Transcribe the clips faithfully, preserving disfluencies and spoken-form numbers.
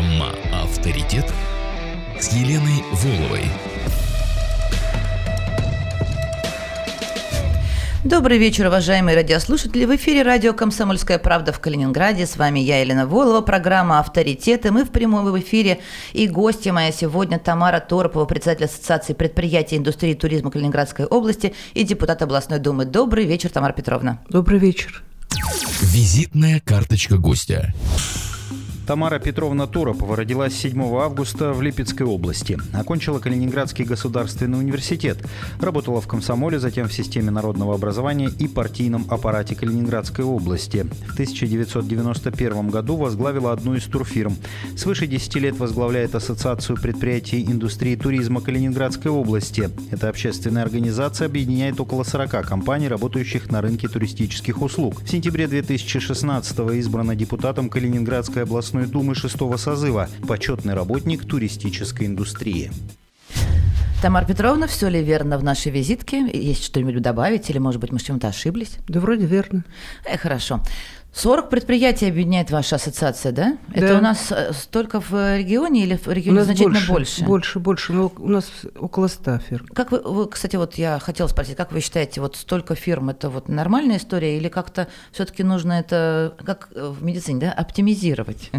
Программа «Авторитет» с Еленой Воловой. Добрый вечер, уважаемые радиослушатели. В эфире радио «Комсомольская правда» в Калининграде. С вами я, Елена Волова, программа «Авторитеты». Мы в прямом эфире. И гостья моя сегодня Тамара Торопова, председатель Ассоциации предприятий индустрии туризма Калининградской области и депутат областной думы. Добрый вечер, Тамара Петровна. Добрый вечер. Визитная карточка гостя. Тамара Петровна Торопова родилась седьмого августа в Липецкой области. Окончила Калининградский государственный университет. Работала в комсомоле, затем в системе народного образования и партийном аппарате Калининградской области. В тысяча девятьсот девяносто первом году возглавила одну из турфирм. Свыше десяти лет возглавляет Ассоциацию предприятий индустрии туризма Калининградской области. Эта общественная организация объединяет около сорока компаний, работающих на рынке туристических услуг. В сентябре две тысячи шестнадцатого избрана депутатом Калининградской областной думы шестого созыва, почетный работник туристической индустрии. Тамара Петровна, все ли верно в нашей визитке? Есть что-нибудь добавить или, может быть, мы с чем-то ошиблись? Да вроде верно. Э, хорошо. сорок предприятий объединяет ваша ассоциация, да? Да. Это у нас столько в регионе или в регионе значительно больше? Больше, больше, больше. Но у нас около ста фирм. Как вы, вы, кстати, вот я хотела спросить, как вы считаете, вот столько фирм – это вот нормальная история или как-то все-таки нужно это, как в медицине, да, оптимизировать?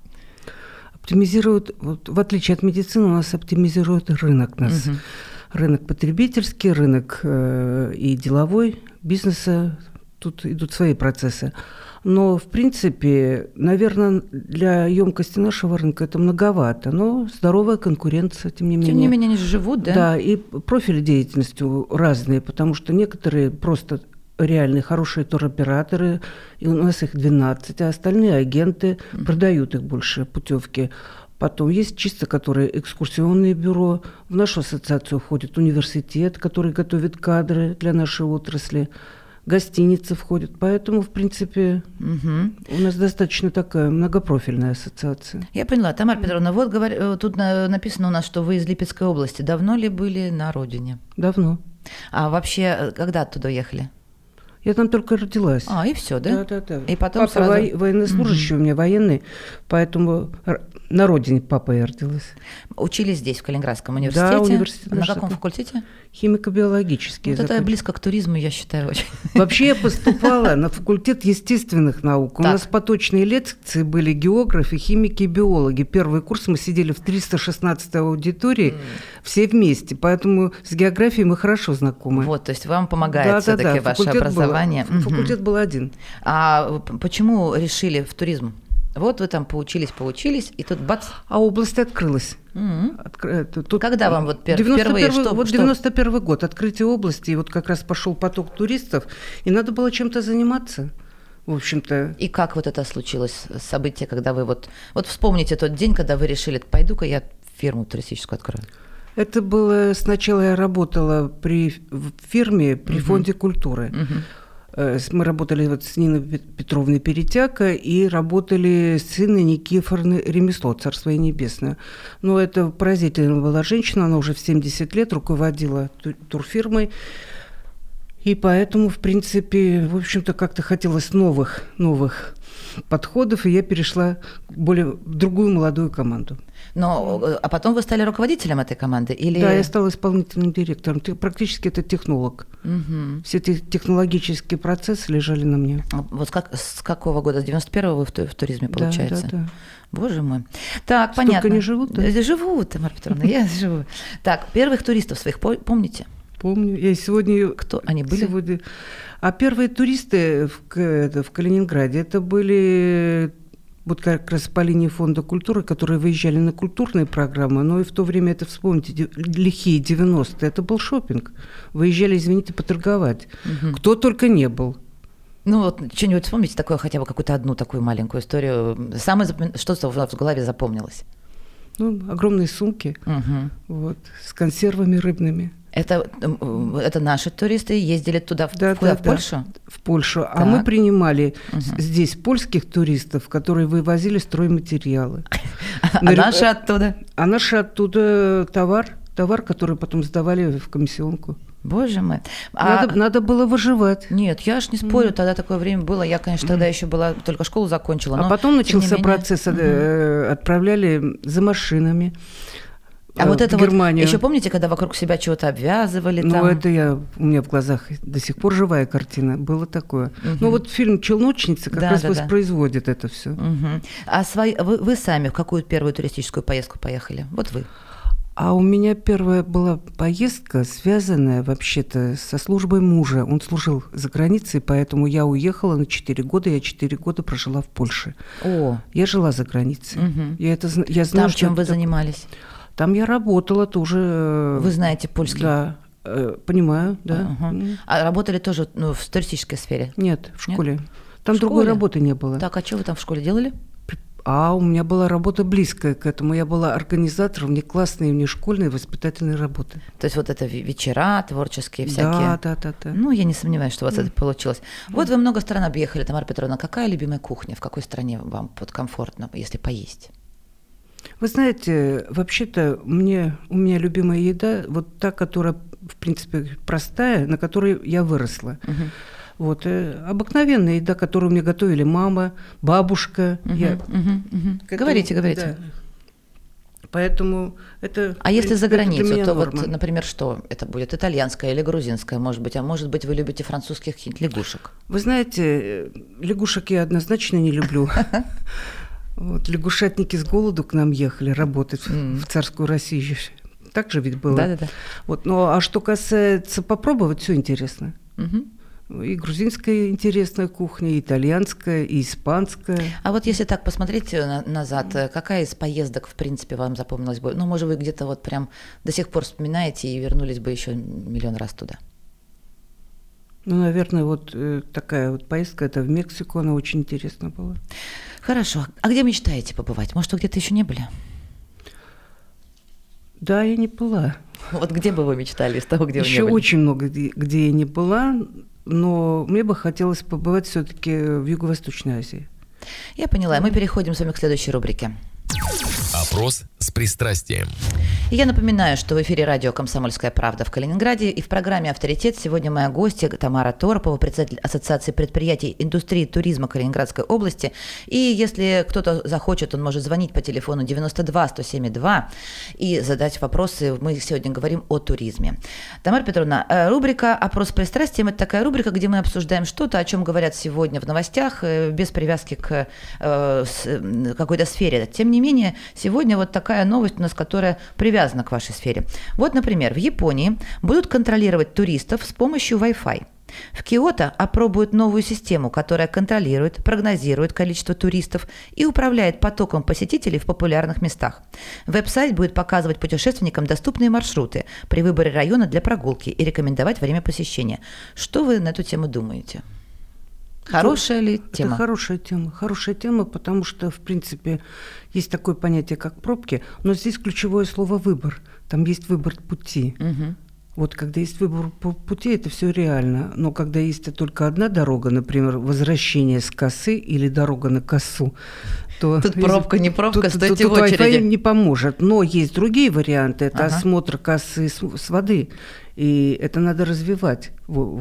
Оптимизируют, вот, в отличие от медицины, у нас оптимизирует рынок нас. Угу. Рынок потребительский, рынок э, и деловой, бизнеса, тут идут свои процессы. Но, в принципе, наверное, для емкости нашего рынка это многовато, но здоровая конкуренция, тем не менее. Тем не менее, они же живут, да? Да, и профили деятельности разные, потому что некоторые просто реальные хорошие туроператоры, и у нас их двенадцать, а остальные агенты mm-hmm. продают их больше, путевки. Потом есть чисто, которые экскурсионные бюро. В нашу ассоциацию входит университет, который готовит кадры для нашей отрасли. Гостиницы входят. Поэтому, в принципе, угу. у нас достаточно такая многопрофильная ассоциация. Я поняла. Тамара Петровна, вот говор... тут написано у нас, что вы из Липецкой области. Давно ли были на родине? Давно. А вообще, когда оттуда уехали? Я там только родилась. А, и все, да? Да, да, да. И потом папа сразу... во... военнослужащий, угу. у меня военный, поэтому на родине папа я родилась. Учились здесь, в Калининградском университете? Да, университет. На каком факультете? Химико-биологический. Вот это близко к туризму, я считаю, очень. Вообще я поступала на факультет естественных наук. У нас поточные лекции были географы, химики и биологи. Первый курс мы сидели в триста шестнадцатой аудитории, все вместе. Поэтому с географией мы хорошо знакомы. Вот, то есть вам помогает да, все-таки да, да. ваше факультет образование. Был, факультет был один. А почему решили в туризм? Вот вы там поучились, поучились, и тут бац. А область открылась. Mm-hmm. Откры... Тут... Когда вам вот пер... впервые? Что, вот что? девяносто первый год, открытие области, и вот как раз пошел поток туристов, и надо было чем-то заниматься, в общем-то. И как вот это случилось, событие, когда вы вот... Вот вспомните тот день, когда вы решили, пойду-ка я фирму туристическую открою. Это было... Сначала я работала при в фирме при uh-huh. Фонде культуры. Uh-huh. Мы работали вот с Ниной Петровной Перетяко и работали с Инной Никифоровной Ремесло, царство ей небесное. Но это поразительная была женщина, она уже в семьдесят лет руководила турфирмой. И поэтому, в принципе, в общем-то, как-то хотелось новых, новых подходов, и я перешла более, в другую молодую команду. Но, а потом вы стали руководителем этой команды? Или... Да, я стала исполнительным директором. Практически это технолог. Угу. Все эти технологические процессы лежали на мне. Вот как, с какого года? С девяносто первого вы в, в туризме, получается? Да, да, да. Боже мой. Так, столько понятно. не живут, да? Живут, Тамара Петровна, я живу. Так, первых туристов своих помните? Помню. Я сегодня... Кто они были? Сегодня... А первые туристы в, это, в Калининграде, это были вот как раз по линии Фонда культуры, которые выезжали на культурные программы, но и в то время, это вспомните, лихие девяностые, это был шопинг. Выезжали, извините, поторговать. Угу. Кто только не был. Ну вот что-нибудь вспомните такое, хотя бы какую-то одну такую маленькую историю. Самое запом... Что-то в голове запомнилось? Ну, огромные сумки, угу. вот, с консервами рыбными. Это, это наши туристы ездили туда, в, да, куда, да, в Польшу? Да, в Польшу. Так. А мы принимали угу. здесь польских туристов, которые вывозили стройматериалы. А наши оттуда? А наши оттуда товар, товар, который потом сдавали в комиссионку. Боже мой. А... Надо, надо было выживать. Нет, я ж не спорю, mm. тогда такое время было. Я, конечно, тогда еще была, только школу закончила. А но, потом начался менее... процесс, mm-hmm. отправляли за машинами. А вот это Германию. Вот, еще помните, когда вокруг себя чего-то обвязывали? Ну, там? это я, у меня в глазах до сих пор живая картина, было такое. Угу. Ну, вот фильм «Челночница» как да, раз да, воспроизводит да. это все. Угу. А свои, вы, вы сами в какую первую туристическую поездку поехали? Вот вы. А у меня первая была поездка, связанная вообще-то со службой мужа. Он служил за границей, поэтому я уехала на четыре года, я четыре года прожила в Польше. О. Я жила за границей. Угу. Я это, я знаю, там чем вы это... занимались? Там я работала тоже. Вы знаете польский? Да, понимаю, да. Угу. А работали тоже ну, в туристической сфере? Нет, в школе. Нет? Там в другой школе? работы не было. Так, а что вы там в школе делали? А у меня была работа близкая к этому. Я была организатором внеклассной и внешкольной воспитательной работы. То есть вот это вечера творческие всякие? Да, да, да. да. Ну, я не сомневаюсь, что у вас mm. это получилось. Mm. Вот вы много стран объехали, Тамара Петровна. Какая любимая кухня? В какой стране вам вот комфортно, если поесть? Вы знаете, вообще-то мне, у меня любимая еда, вот та, которая, в принципе, простая, на которой я выросла. Uh-huh. Вот, э, обыкновенная еда, которую мне готовили мама, бабушка. Uh-huh, я... uh-huh, uh-huh. Этому, говорите, говорите. Да. Поэтому это... А если за границу, то норма. Вот, например, что это будет? Итальянская или грузинская, может быть? А может быть, вы любите французских каких-нибудь лягушек? Вы знаете, лягушек я однозначно не люблю. Вот, лягушатники с голоду к нам ехали работать mm. в царскую Россию. Так же ведь было. Да-да-да. Вот, ну, а что касается попробовать, все интересно. Mm-hmm. И грузинская интересная кухня, и итальянская, и испанская. А вот если так посмотреть на- назад, какая из поездок, в принципе, вам запомнилась бы? Ну, может, вы где-то вот прям до сих пор вспоминаете и вернулись бы еще миллион раз туда? Ну, наверное, вот э, такая вот поездка, это в Мексику, она очень интересна была. Хорошо. А где мечтаете побывать? Может, вы где-то еще не были? Да, я не была. Вот где бы вы мечтали из того, где еще вы не были? Еще очень много, где, где я не была, но мне бы хотелось побывать все-таки в Юго-Восточной Азии. Я поняла. Мы переходим с вами к следующей рубрике. Опрос с пристрастием. И я напоминаю, что в эфире радио «Комсомольская правда» в Калининграде, и в программе «Авторитет» сегодня моя гостья Тамара Торопова, председатель Ассоциации предприятий индустрии туризма Калининградской области. И если кто-то захочет, он может звонить по телефону девяносто два сто семьдесят два и задать вопросы. Мы сегодня говорим о туризме. Тамара Петровна, рубрика «Опрос с пристрастием» – это такая рубрика, где мы обсуждаем что-то, о чем говорят сегодня в новостях, без привязки к какой-то сфере. Тем не менее, сегодня вот такая новость у нас, которая привязана к вашей сфере. Вот, например, в Японии будут контролировать туристов с помощью Wi-Fi. В Киото опробуют новую систему, которая контролирует, прогнозирует количество туристов и управляет потоком посетителей в популярных местах. Веб-сайт будет показывать путешественникам доступные маршруты при выборе района для прогулки и рекомендовать время посещения. Что вы на эту тему думаете? Хорошая это, ли тема? Это хорошая тема. Хорошая тема, потому что, в принципе, есть такое понятие, как пробки, но здесь ключевое слово «выбор». Там есть выбор пути. Угу. Вот когда есть выбор пути, это все реально. Но когда есть только одна дорога, например, возвращение с косы или дорога на косу, то... Тут пробка, не пробка, тут, стойте тут, в очереди. Wi-Fi не поможет. Но есть другие варианты. Это ага. осмотр косы с, с воды. И это надо развивать.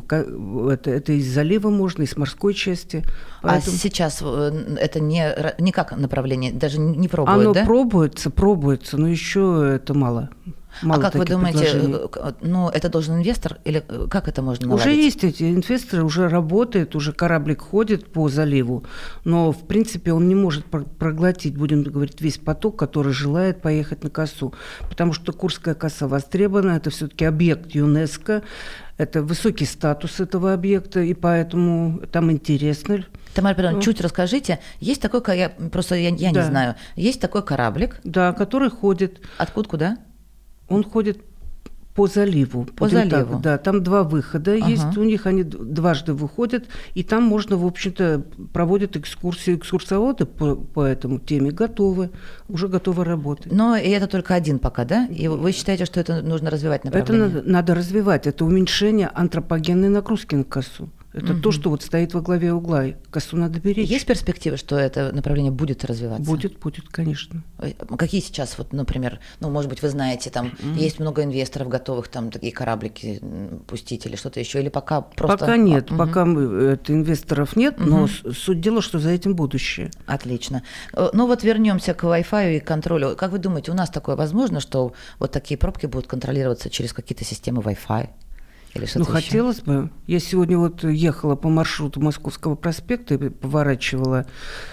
Это, это из залива можно, из морской части. Поэтому... А сейчас это не, не как направление, даже не пробуют, Оно да? пробуется, пробуется, но еще это мало. Мало а как вы думаете, ну, это должен инвестор или как это можно наладить? Уже есть эти инвесторы, уже работает, уже кораблик ходит по заливу, но, в принципе, он не может проглотить, будем говорить, весь поток, который желает поехать на косу, потому что Курская коса востребована, это все-таки объект ЮНЕСКО, это высокий статус этого объекта, и поэтому там интересно. Тамара Петровна, ну. чуть расскажите, есть такой, я просто я, я да. не знаю, есть такой кораблик? Да, который ходит. Откуда, куда? Он ходит по заливу. По заливу? Так, да, там два выхода ага. есть у них, они дважды выходят, и там можно, в общем-то, проводят экскурсии, экскурсоводы по, по этому теме готовы, уже готовы работать. Но и это только один пока, да? И вы считаете, что это нужно развивать направление? Это надо, надо развивать, это уменьшение антропогенной нагрузки на косу. Это угу. то, что вот стоит во главе угла. Косу надо беречь. Есть перспектива, что это направление будет развиваться? Будет, будет, конечно. Какие сейчас, вот, например, ну, может быть, вы знаете, там mm-hmm. есть много инвесторов, готовых там такие кораблики пустить или что-то еще, или пока просто... Пока нет, mm-hmm. пока мы, это, инвесторов нет, mm-hmm. но суть дела, что за этим будущее. Отлично. Ну вот вернемся к Wi-Fi и контролю. Как вы думаете, у нас такое возможно, что вот такие пробки будут контролироваться через какие-то системы Wi-Fi? Или ну, еще? хотелось бы. Я сегодня вот ехала по маршруту Московского проспекта и поворачивала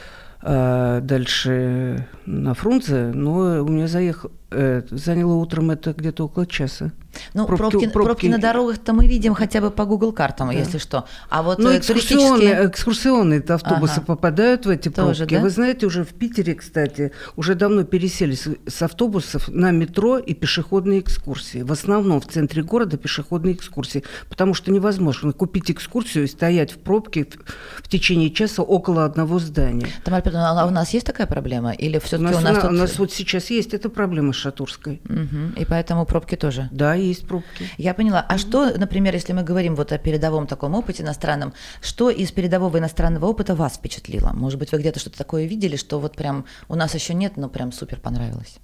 э, дальше на Фрунзе, но у меня заехал, э, заняло утром это где-то около часа. Ну, пробки, пробки, пробки... пробки на дорогах-то мы видим хотя бы по Google картам, да. если что. А вот ну, экскурсионные, туристические... экскурсионные автобусы ага. попадают в эти Тоже, пробки. да? Вы знаете, уже в Питере, кстати, уже давно пересели с, с автобусов на метро и пешеходные экскурсии. В основном в центре города пешеходные экскурсии, потому что невозможно купить экскурсию и стоять в пробке в, в течение часа около одного здания. Тамара Петровна, а у нас есть такая проблема? Или все-таки у нас, у нас, тут... у нас вот сейчас есть эта проблема с Шатурской. Угу. И поэтому пробки тоже? Да, есть пробки. Я поняла. А mm-hmm. что, например, если мы говорим вот о передовом таком опыте иностранном, что из передового иностранного опыта вас впечатлило? Может быть, вы где-то что-то такое видели, что вот прям у нас еще нет, но прям супер понравилось?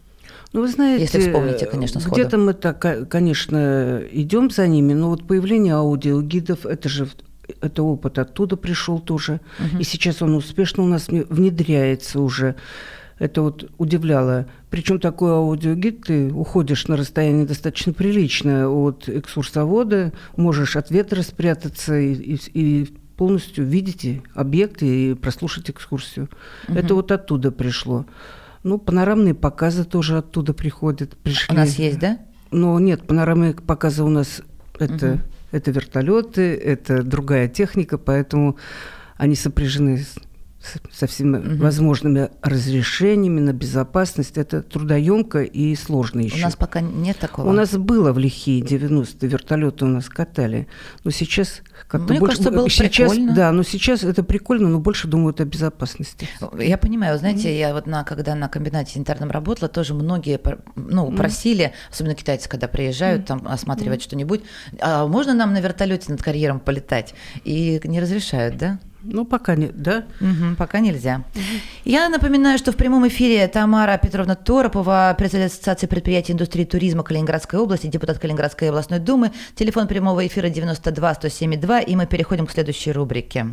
Ну, вы знаете, если вспомните, конечно, сходу. Где-то мы так, конечно, идем за ними, но вот появление аудиогидов, это же это опыт оттуда пришел тоже, mm-hmm. и сейчас он успешно у нас внедряется уже. Это вот удивляло. Причем такой аудиогид, ты уходишь на расстояние достаточно приличное от экскурсовода, можешь от ветра спрятаться и, и, и полностью видите объекты и прослушать экскурсию. Угу. Это вот оттуда пришло. Ну, панорамные показы тоже оттуда приходят. Пришли. У нас есть, да? Но нет, панорамные показы у нас это, угу. это вертолеты, это другая техника, поэтому они сопряжены с... со всеми угу. возможными разрешениями на безопасность. Это трудоемко и сложно еще. У нас пока нет такого. У нас было в лихие девяностые, вертолеты у нас катали. Но сейчас как-то Мне больше... кажется, было сейчас, прикольно. Да, но сейчас это прикольно, но больше думают о безопасности. Я понимаю. Знаете, mm. я вот на, когда на комбинате интерном работала, тоже многие ну, mm. просили, особенно китайцы, когда приезжают, mm. там осматривать mm. что-нибудь, а можно нам на вертолете над карьером полетать? И не разрешают, да? Ну, пока нет, да? Угу, пока нельзя. Угу. Я напоминаю, что в прямом эфире Тамара Петровна Торопова, председатель Ассоциации предприятий индустрии туризма Калининградской области, депутат Калининградской областной думы. Телефон прямого эфира девяносто два сто семьдесят два, и мы переходим к следующей рубрике,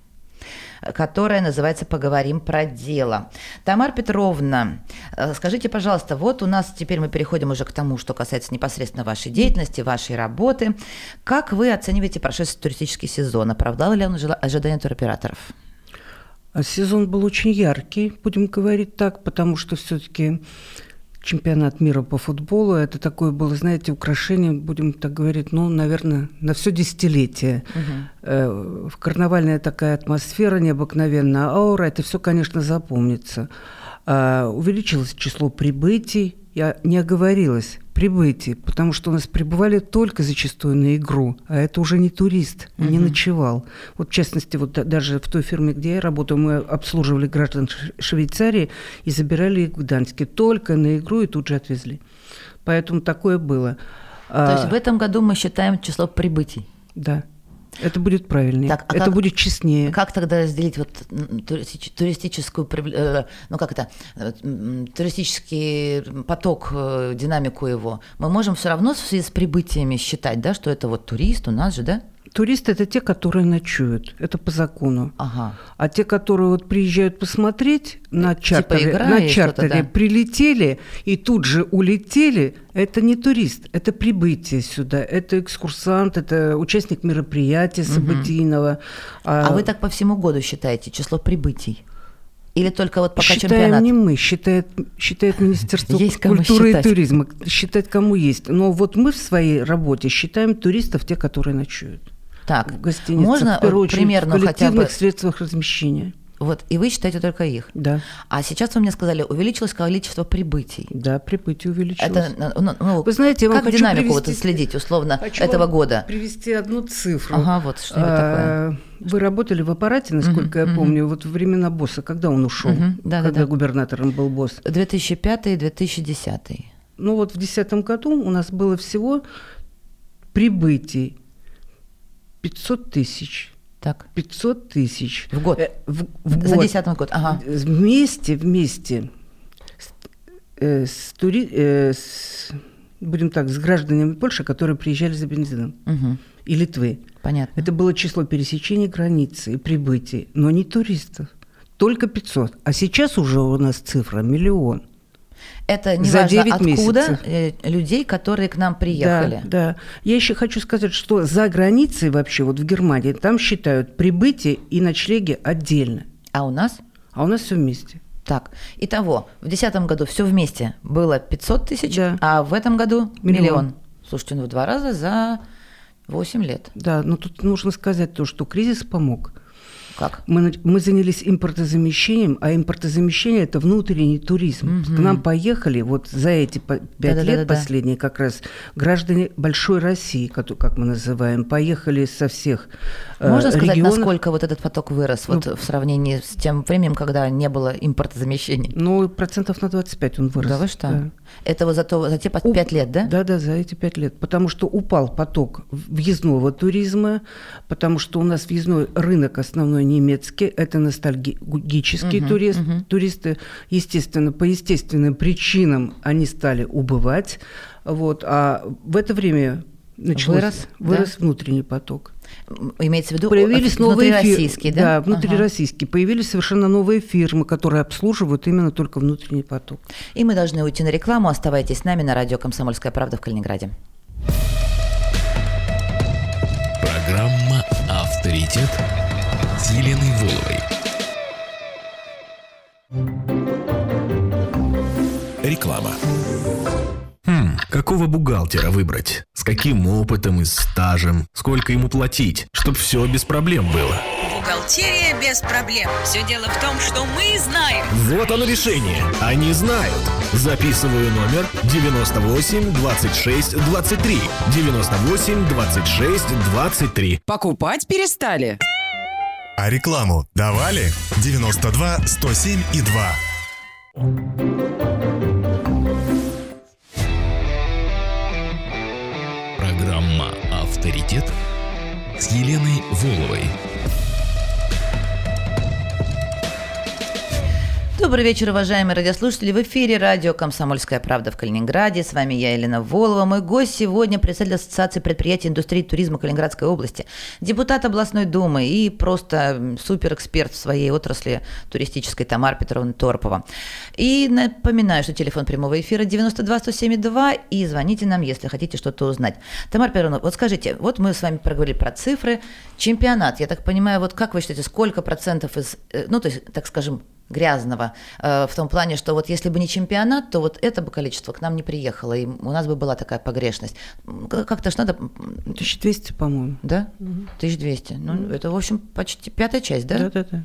которая называется «Поговорим про дело». Тамара Петровна, скажите, пожалуйста, вот у нас теперь мы переходим уже к тому, что касается непосредственно вашей деятельности, вашей работы. Как вы оцениваете прошедший туристический сезон? Оправдал ли он ожидания туроператоров? Сезон был очень яркий, будем говорить так, потому что все-таки чемпионат мира по футболу, это такое было, знаете, украшение, будем так говорить, ну, наверное, на все десятилетие. Угу. Карнавальная такая атмосфера, необыкновенная аура, это все, конечно, запомнится. Увеличилось число прибытий, я не оговорилась, прибытий, потому что у нас прибывали только зачастую на игру, а это уже не турист, он uh-huh. не ночевал. Вот в частности, вот даже в той фирме, где я работаю, мы обслуживали граждан Швейцарии и забирали их в Гданьске только на игру и тут же отвезли. Поэтому такое было. То есть в этом году мы считаем число прибытий? Да. Это будет правильнее, так, а это как, будет честнее. Как тогда разделить вот туристическую, ну как это, туристический поток, динамику его? Мы можем все равно в связи с прибытиями считать, да, что это вот турист у нас же, да? Туристы – это те, которые ночуют, это по закону. Ага. А те, которые вот приезжают посмотреть на чартере, типа игра на чартере да. прилетели и тут же улетели, это не турист, это прибытие сюда, это экскурсант, это участник мероприятия событийного. Угу. А, а вы так по всему году считаете число прибытий? Или только вот пока считаем чемпионат? Не мы, считает, считает Министерство есть культуры считать. И туризма. Считать кому есть. Но вот мы в своей работе считаем туристов те, которые ночуют. Так, в гостиницах, можно в первую очередь, примерно в коллективных хотя бы... средствах размещения. Вот, и вы считаете только их? Да. А сейчас вы мне сказали, увеличилось количество прибытий. Да, прибытие увеличилось. Это, ну, ну, вы знаете, я вам как хочу динамику привести, вот следить, условно, хочу этого вам года? Привести одну цифру. Ага, вот что-нибудь а, такое. Вы работали в аппарате, насколько uh-huh, я помню, uh-huh. вот во времена Босса, когда он ушел, uh-huh, да, когда да, да. губернатором был Босс? две тысячи пятый - две тысячи десятый. Ну вот в две тысячи десятом году у нас было всего прибытий пятьсот тысяч. Так. пятьсот тысяч. В год? Э, в, в За год. десятый год, ага. Вместе, вместе с, э, с, тури, э, с, будем так, с гражданами Польши, которые приезжали за бензином. Угу. И Литвы. Понятно. Это было число пересечений границы и прибытий, но не туристов. Только пятьсот. А сейчас уже у нас цифра миллион. Это не За важно девять откуда, месяцев. э, людей, которые к нам приехали. Да, да. Я еще хочу сказать, что за границей вообще, вот в Германии, там считают прибытие и ночлеги отдельно. А у нас? А у нас все вместе. Так, итого, в две тысячи десятом году все вместе было пятьсот тысяч, Да. а в этом году миллион. Миллион. Слушайте, ну в два раза за восемь лет. Да, но тут нужно сказать то, что кризис помог. Как? Мы, мы занялись импортозамещением, а импортозамещение – это внутренний туризм. Мгм. К нам поехали вот за эти по- пять лет Да-да-да-да. последние как раз граждане Большой России, кото- как мы называем, поехали со всех э, Можно сказать, регионов. насколько вот этот поток вырос вот Ну, в сравнении с тем временем, когда не было импортозамещений? Ну, процентов на двадцать пять он вырос. Да вы что? Да. Это вот за, то, за те по- пять лет, да? Да, да, за эти пять лет. Потому что упал поток въездного туризма, потому что у нас въездной рынок основной немецкий, это ностальгический Мгм, турист. мгм. Туристы, естественно, по естественным причинам они стали убывать. Вот. А в это время началось, Вырос, вырос да? внутренний поток. М, Имеется в виду Появились новые фирмы. внутрироссийские, да? Да, Ага. внутрироссийские. Появились совершенно новые фирмы, которые обслуживают именно только внутренний поток. И мы должны уйти на рекламу. Оставайтесь с нами на радио «Комсомольская правда» в Калининграде. Программа «Авторитет» с Еленой Воловой. Реклама. Хм, какого бухгалтера выбрать? С каким опытом и стажем? Сколько ему платить? Чтоб все без проблем было. Бухгалтерия без проблем. Все дело в том, что мы знаем. Вот оно решение. Они знают. Записываю номер девяносто восемь двадцать шесть двадцать три. девяносто восемь двадцать шесть двадцать три. Покупать перестали. А рекламу давали? девяносто два сто семь и два. Программа «Авторитет» с Еленой Воловой. Добрый вечер, уважаемые радиослушатели. В эфире радио «Комсомольская правда» в Калининграде. С вами я, Елена Волова. Мой гость сегодня – председатель Ассоциации предприятий индустрии туризма Калининградской области, депутат областной думы и просто суперэксперт в своей отрасли туристической Тамара Петровна Торопова. И напоминаю, что телефон прямого эфира девяносто два сто семь два, и звоните нам, если хотите что-то узнать. Тамара Петровна, вот скажите, вот мы с вами проговорили про цифры. Чемпионат, я так понимаю, вот как вы считаете, сколько процентов из, ну, то есть, так скажем, грязного, э, в том плане, что вот если бы не чемпионат, то вот это бы количество к нам не приехало, и у нас бы была такая погрешность. Как-то ж надо... тысяча двести, по-моему. Да? тысяча двести. Ну, это, в общем, почти пятая часть, да? Да-да-да.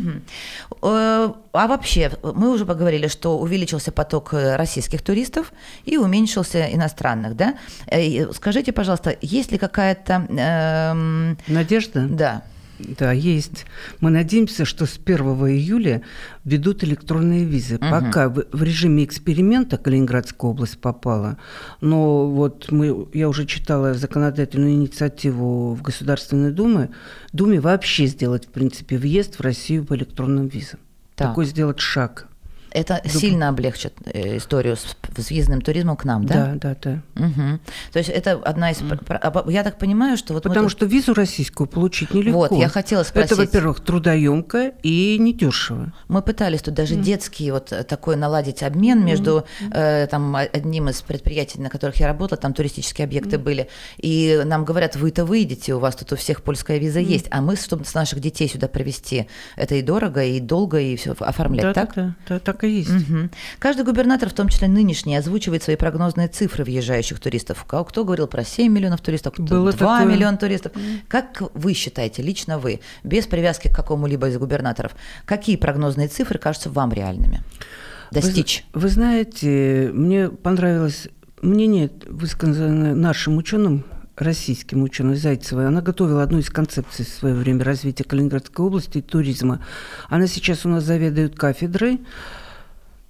Угу. А вообще, мы уже поговорили, что увеличился поток российских туристов и уменьшился иностранных, да? Скажите, пожалуйста, есть ли какая-то... Эм... Надежда? Да. Да, есть. Мы надеемся, что с первого июля введут электронные визы. Угу. Пока в, в режиме эксперимента Калининградская область попала, но вот мы, я уже читала законодательную инициативу в Государственной Думе, Думе вообще сделать, в принципе, въезд в Россию по электронным визам. Так. Такой сделать шаг. Это Дуб... сильно облегчит э, историю с, с въездным туризмом к нам, да? Да, да, да. Угу. То есть это одна из... Mm. Я так понимаю, что... Вот Потому мы... что визу российскую получить нелегко. Вот, я хотела спросить. Это, во-первых, трудоемко и недешево. Мы пытались тут даже mm. детский вот такой наладить обмен между mm. э, там, одним из предприятий, на которых я работала, там туристические объекты mm. были, и нам говорят, вы-то выйдете, у вас тут у всех польская виза mm. есть, а мы, чтобы с наших детей сюда привезти, это и дорого, и долго, и все оформлять, да, так? Да, да, да, так. Есть. Угу. Каждый губернатор, в том числе нынешний, озвучивает свои прогнозные цифры въезжающих туристов. Кто говорил про семь миллионов туристов, кто Было два такое. миллиона туристов. Как вы считаете, лично вы, без привязки к какому-либо из губернаторов, какие прогнозные цифры кажутся вам реальными достичь? Вы, вы знаете, мне понравилось мнение, высказанное нашим ученым, российским ученым Зайцевой. Она готовила одну из концепций в свое время развития Калининградской области и туризма. Она сейчас у нас заведует кафедрой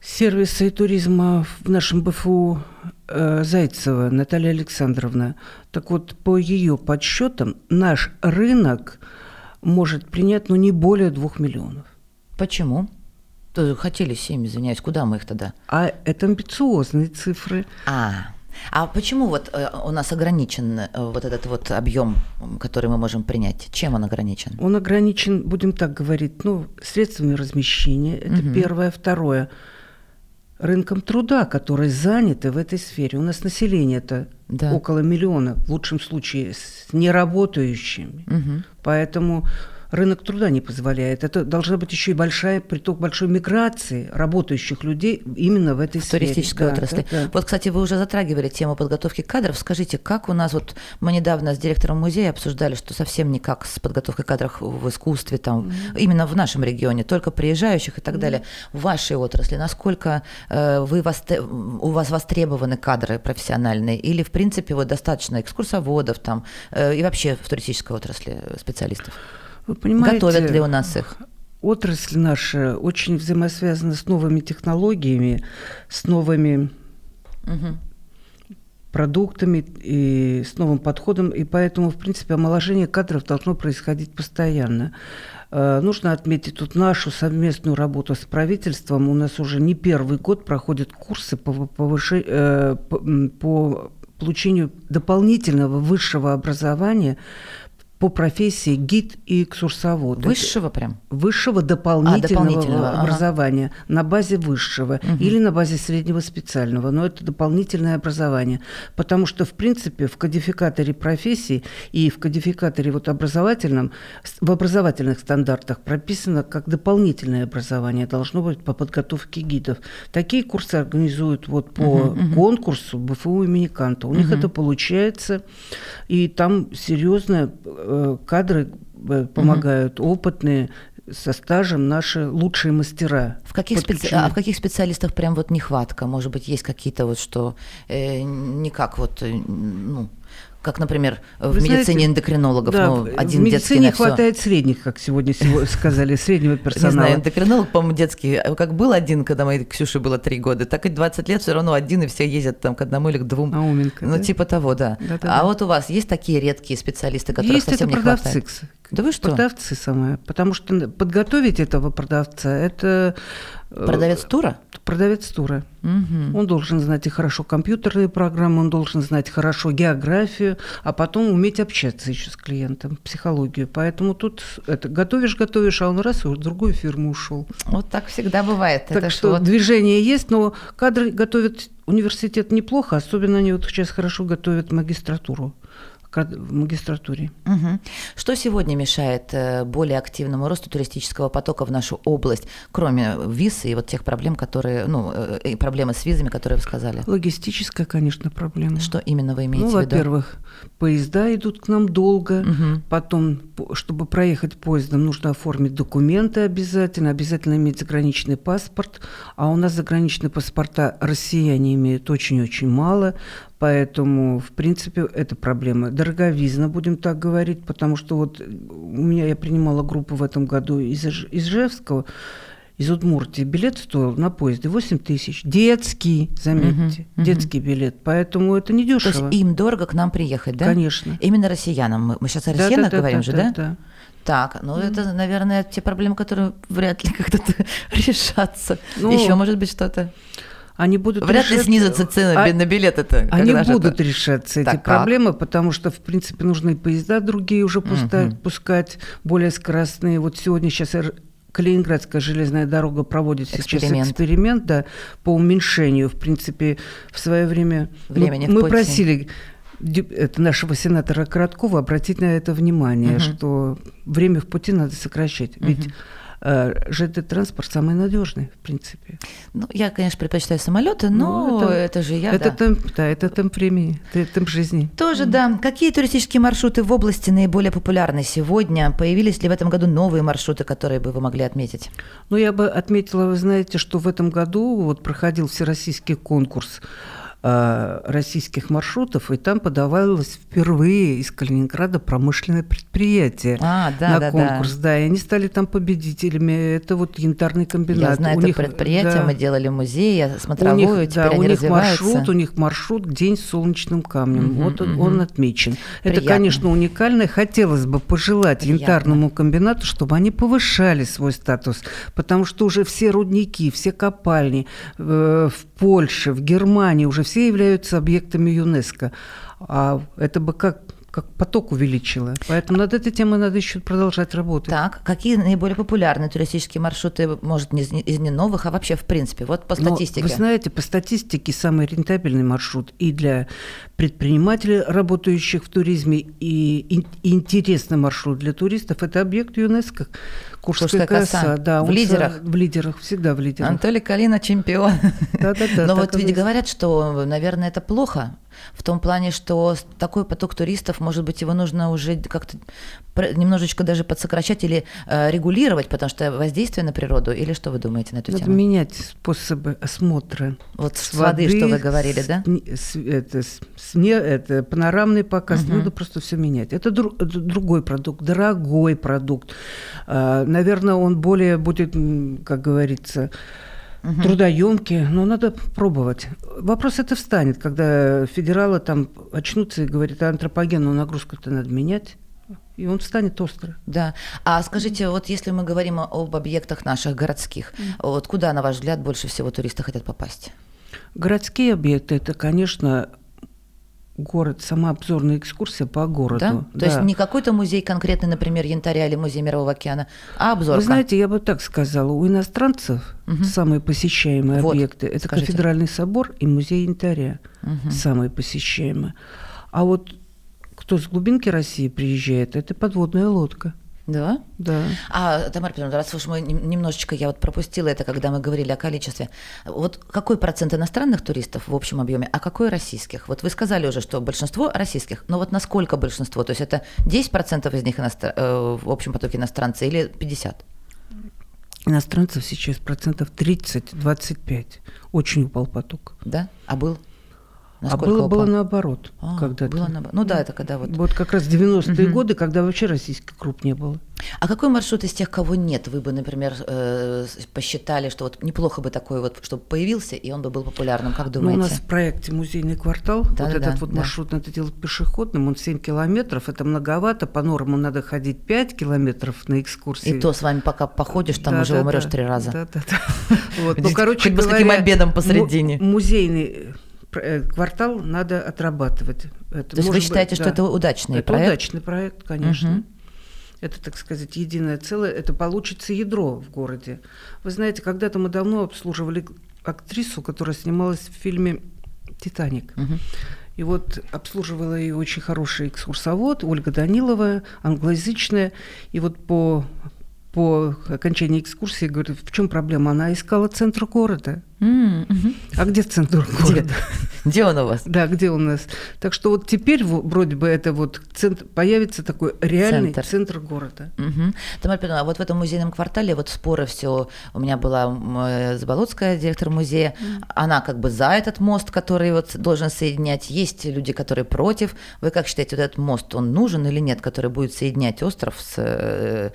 сервиса и туризма в нашем БФУ э, Зайцева Наталья Александровна. Так вот, по ее подсчетам, наш рынок может принять, ну, не более двух миллионов. Почему? То хотели семь, извиняюсь, куда мы их тогда? А это амбициозные цифры. А, а почему вот э, у нас ограничен э, вот этот вот объем, который мы можем принять? Чем он ограничен? Он ограничен, будем так говорить, ну, средствами размещения, это угу. первое. Второе, рынком труда, которые заняты в этой сфере. У нас население-то да. около миллиона, в лучшем случае, с неработающими. Угу. Поэтому рынок труда не позволяет. Это должна быть еще и большая, приток большой миграции работающих людей именно в этой в сфере. Туристической да, отрасли. Да, да. Вот, кстати, вы уже затрагивали тему подготовки кадров. Скажите, как у нас, вот мы недавно с директором музея обсуждали, что совсем никак с подготовкой кадров в искусстве, там, mm-hmm. именно в нашем регионе, только приезжающих и так mm-hmm. далее. В вашей отрасли насколько э, вы восте... у вас востребованы кадры профессиональные или, в принципе, вот достаточно экскурсоводов там, э, и вообще в туристической отрасли специалистов? Вы понимаете, готовят ли у нас их? Отрасль наша очень взаимосвязана с новыми технологиями, с новыми угу. продуктами и с новым подходом, и поэтому, в принципе, омоложение кадров должно происходить постоянно. Нужно отметить тут нашу совместную работу с правительством. У нас уже не первый год проходят курсы по, повыше... по, по получению дополнительного высшего образования по профессии гид и экскурсовод. Высшего прям? Высшего дополнительного, а, дополнительного образования ага. на базе высшего угу. или на базе среднего специального. Но это дополнительное образование. Потому что, в принципе, в кодификаторе профессий и в кодификаторе вот образовательном, в образовательных стандартах прописано, как дополнительное образование должно быть по подготовке гидов. Такие курсы организуют вот по угу, угу. конкурсу БФУ имени Канта. У угу. них это получается, и там серьезно кадры помогают, угу. опытные, со стажем наши лучшие мастера. В каких, специ... а в каких специалистах прям вот нехватка? Может быть, есть какие-то вот, что э, никак вот, э, ну, как, например, в Вы медицине знаете, эндокринологов, да, ну, один в детский медицине на не хватает средних, как сегодня сказали, среднего персонала. Не знаю, эндокринолог, по-моему, детский, как был один, когда моей Ксюше было три года, так и двадцать лет все равно один, и все ездят там к одному или к двум. Науменко, ну, да? типа того, да. да, да а да. вот у вас есть такие редкие специалисты, которых есть совсем это не продавцы, хватает? Да вы что? Продавцы самое. Потому что подготовить этого продавца, это... Продавец тура? Продавец тура. Угу. Он должен знать и хорошо компьютерные программы, он должен знать хорошо географию, а потом уметь общаться еще с клиентом, психологию. Поэтому тут это готовишь, готовишь, а он раз и в другую фирму ушел. Вот так всегда бывает. Так это что вот... движение есть, но кадры готовят университет неплохо, особенно они вот сейчас хорошо готовят магистратуру. В магистратуре. Угу. Что сегодня мешает более активному росту туристического потока в нашу область, кроме виз и вот тех проблем, которые, ну, и проблемы с визами, которые вы сказали? Логистическая, конечно, проблема. Что именно вы имеете ну, в виду? Во-первых, поезда идут к нам долго, угу. потом, чтобы проехать поездом, нужно оформить документы обязательно, обязательно иметь заграничный паспорт, а у нас заграничные паспорта россияне имеют очень-очень мало. Поэтому, в принципе, это проблема. Дороговизна, будем так говорить, потому что вот у меня, я принимала группу в этом году из Ижевского, из Удмуртии. Билет стоил на поезде восемь тысяч. Детский, заметьте, угу, детский угу. билет. Поэтому это недешево. То есть им дорого к нам приехать, да? Конечно. Именно россиянам. Мы, мы сейчас о россиянах да, да, говорим да, же, да? да? Да. Так, ну mm. это, наверное, те проблемы, которые вряд ли когда-то решатся. Ну, еще может быть что-то. Они будут Вряд решать... ли снизятся цены а... на билеты-то. Они будут это... решаться, эти так, проблемы, как? Потому что, в принципе, нужны поезда другие уже пускать, uh-huh. пускать, более скоростные. Вот сегодня сейчас Калининградская железная дорога проводит эксперимент. сейчас эксперимент да, по уменьшению. В принципе, в свое время Времени мы, в мы просили это нашего сенатора Короткова обратить на это внимание, uh-huh. что время в пути надо сокращать. Uh-huh. Ведь ЖД-транспорт самый надежный, в принципе. Ну, я, конечно, предпочитаю самолеты, но ну, это, это же я, это да. Темп, да, это темп времени, это темп жизни. Тоже, mm. да. Какие туристические маршруты в области наиболее популярны сегодня? Появились ли в этом году новые маршруты, которые бы вы могли отметить? Ну, я бы отметила, вы знаете, что в этом году вот проходил всероссийский конкурс российских маршрутов, и там подавалось впервые из Калининграда промышленное предприятие а, да, на да, конкурс. Да. Да, и они стали там победителями. Это вот янтарный комбинат. Я знаю у это них, предприятие, да, мы делали музей, смотровую, у них, теперь да, они у них развиваются. маршрут, у них маршрут «День с солнечным камнем». Угу, вот он, угу. он отмечен. Приятно. Это, конечно, уникально. Хотелось бы пожелать Приятно. янтарному комбинату, чтобы они повышали свой статус, потому что уже все рудники, все копальни э, в Польше, в Германии уже все являются объектами ЮНЕСКО. А это бы как, как поток увеличило. Поэтому над этой темой надо еще продолжать работать. Так, какие наиболее популярные туристические маршруты, может, не из, из не новых, а вообще в принципе, вот по статистике? Но, вы знаете, по статистике самый рентабельный маршрут и для предпринимателей, работающих в туризме, и, и интересный маршрут для туристов – это объект ЮНЕСКО. Куршская коса. коса. Да, в лидерах? В лидерах, всегда в лидерах. Анатолий Калина чемпион. Да-да-да. Но вот ведь говорят, что, наверное, это плохо. В том плане, что такой поток туристов, может быть, его нужно уже как-то немножечко даже подсокращать или э, регулировать, потому что воздействие на природу, или что вы думаете на эту Надо тему? Надо менять способы осмотра. Вот с, с воды, воды, что вы говорили, с, да? С, это, с, это панорамный показ, угу. Надо просто все менять. Это, друг, это другой продукт, дорогой продукт. А, наверное, он более будет, как говорится, угу. трудоемкий, но надо пробовать. Вопрос это встанет, когда федералы там очнутся и говорят, а антропогенную нагрузку-то надо менять. И он встанет остро. Да. А скажите, вот если мы говорим об объектах наших городских, mm. вот куда, на ваш взгляд, больше всего туристы хотят попасть? Городские объекты – это, конечно, город, сама обзорная экскурсия по городу. Да? То да. есть не какой-то музей конкретный, например, Янтаря или музей Мирового океана, а обзорка? Вы знаете, я бы так сказала, у иностранцев угу. самые посещаемые вот, объекты – это скажите. Кафедральный собор и музей Янтаря, угу. самые посещаемые. А вот кто с глубинки России приезжает, это подводная лодка. Да? Да. А, Тамара Петровна, раз уж мы немножечко, я вот пропустила это, когда мы говорили о количестве. Вот какой процент иностранных туристов в общем объеме, а какой российских? Вот вы сказали уже, что большинство российских, но вот насколько большинство? То есть это десять процентов из них иностран... в общем потоке иностранцы или пятьдесят процентов? Иностранцев сейчас процентов тридцать-двадцать пять. Очень упал поток. Да? А был? Насколько а было, было наоборот. А, когда было наоборот. Ну да, это когда вот... Вот как раз девяностые угу. годы, когда вообще российских групп не было. А какой маршрут из тех, кого нет, вы бы, например, э, посчитали, что вот неплохо бы такой вот, чтобы появился, и он бы был популярным, как думаете? Ну, у нас в проекте «Музейный квартал», да, вот да, этот да, вот да. маршрут надо делать пешеходным, он семь километров, это многовато, по нормам надо ходить пять километров на экскурсии. И то с вами пока походишь, там да, уже да, умрешь да, три раза. Да-да-да. Ну, короче говоря, с таким обедом посредине. Музейный квартал надо отрабатывать. Это То есть вы считаете, быть, что да. это удачный это проект? Это удачный проект, конечно. Угу. Это, так сказать, единое целое. Это получится ядро в городе. Вы знаете, когда-то мы давно обслуживали актрису, которая снималась в фильме «Титаник». Угу. И вот обслуживала ее очень хороший экскурсовод Ольга Данилова, англоязычная. И вот по... по окончании экскурсии, говорит, в чем проблема? Она искала центр города. Mm-hmm. А где центр города? Где он у вас? Да, где у нас? Так что вот теперь вроде бы это вот центр, появится такой реальный центр, центр города. Угу. Тамара Петровна, а вот в этом музейном квартале вот споры все. У меня была Заболоцкая, директор музея. Mm-hmm. Она как бы за этот мост, который вот должен соединять. Есть люди, которые против. Вы как считаете, вот этот мост, он нужен или нет, который будет соединять остров с...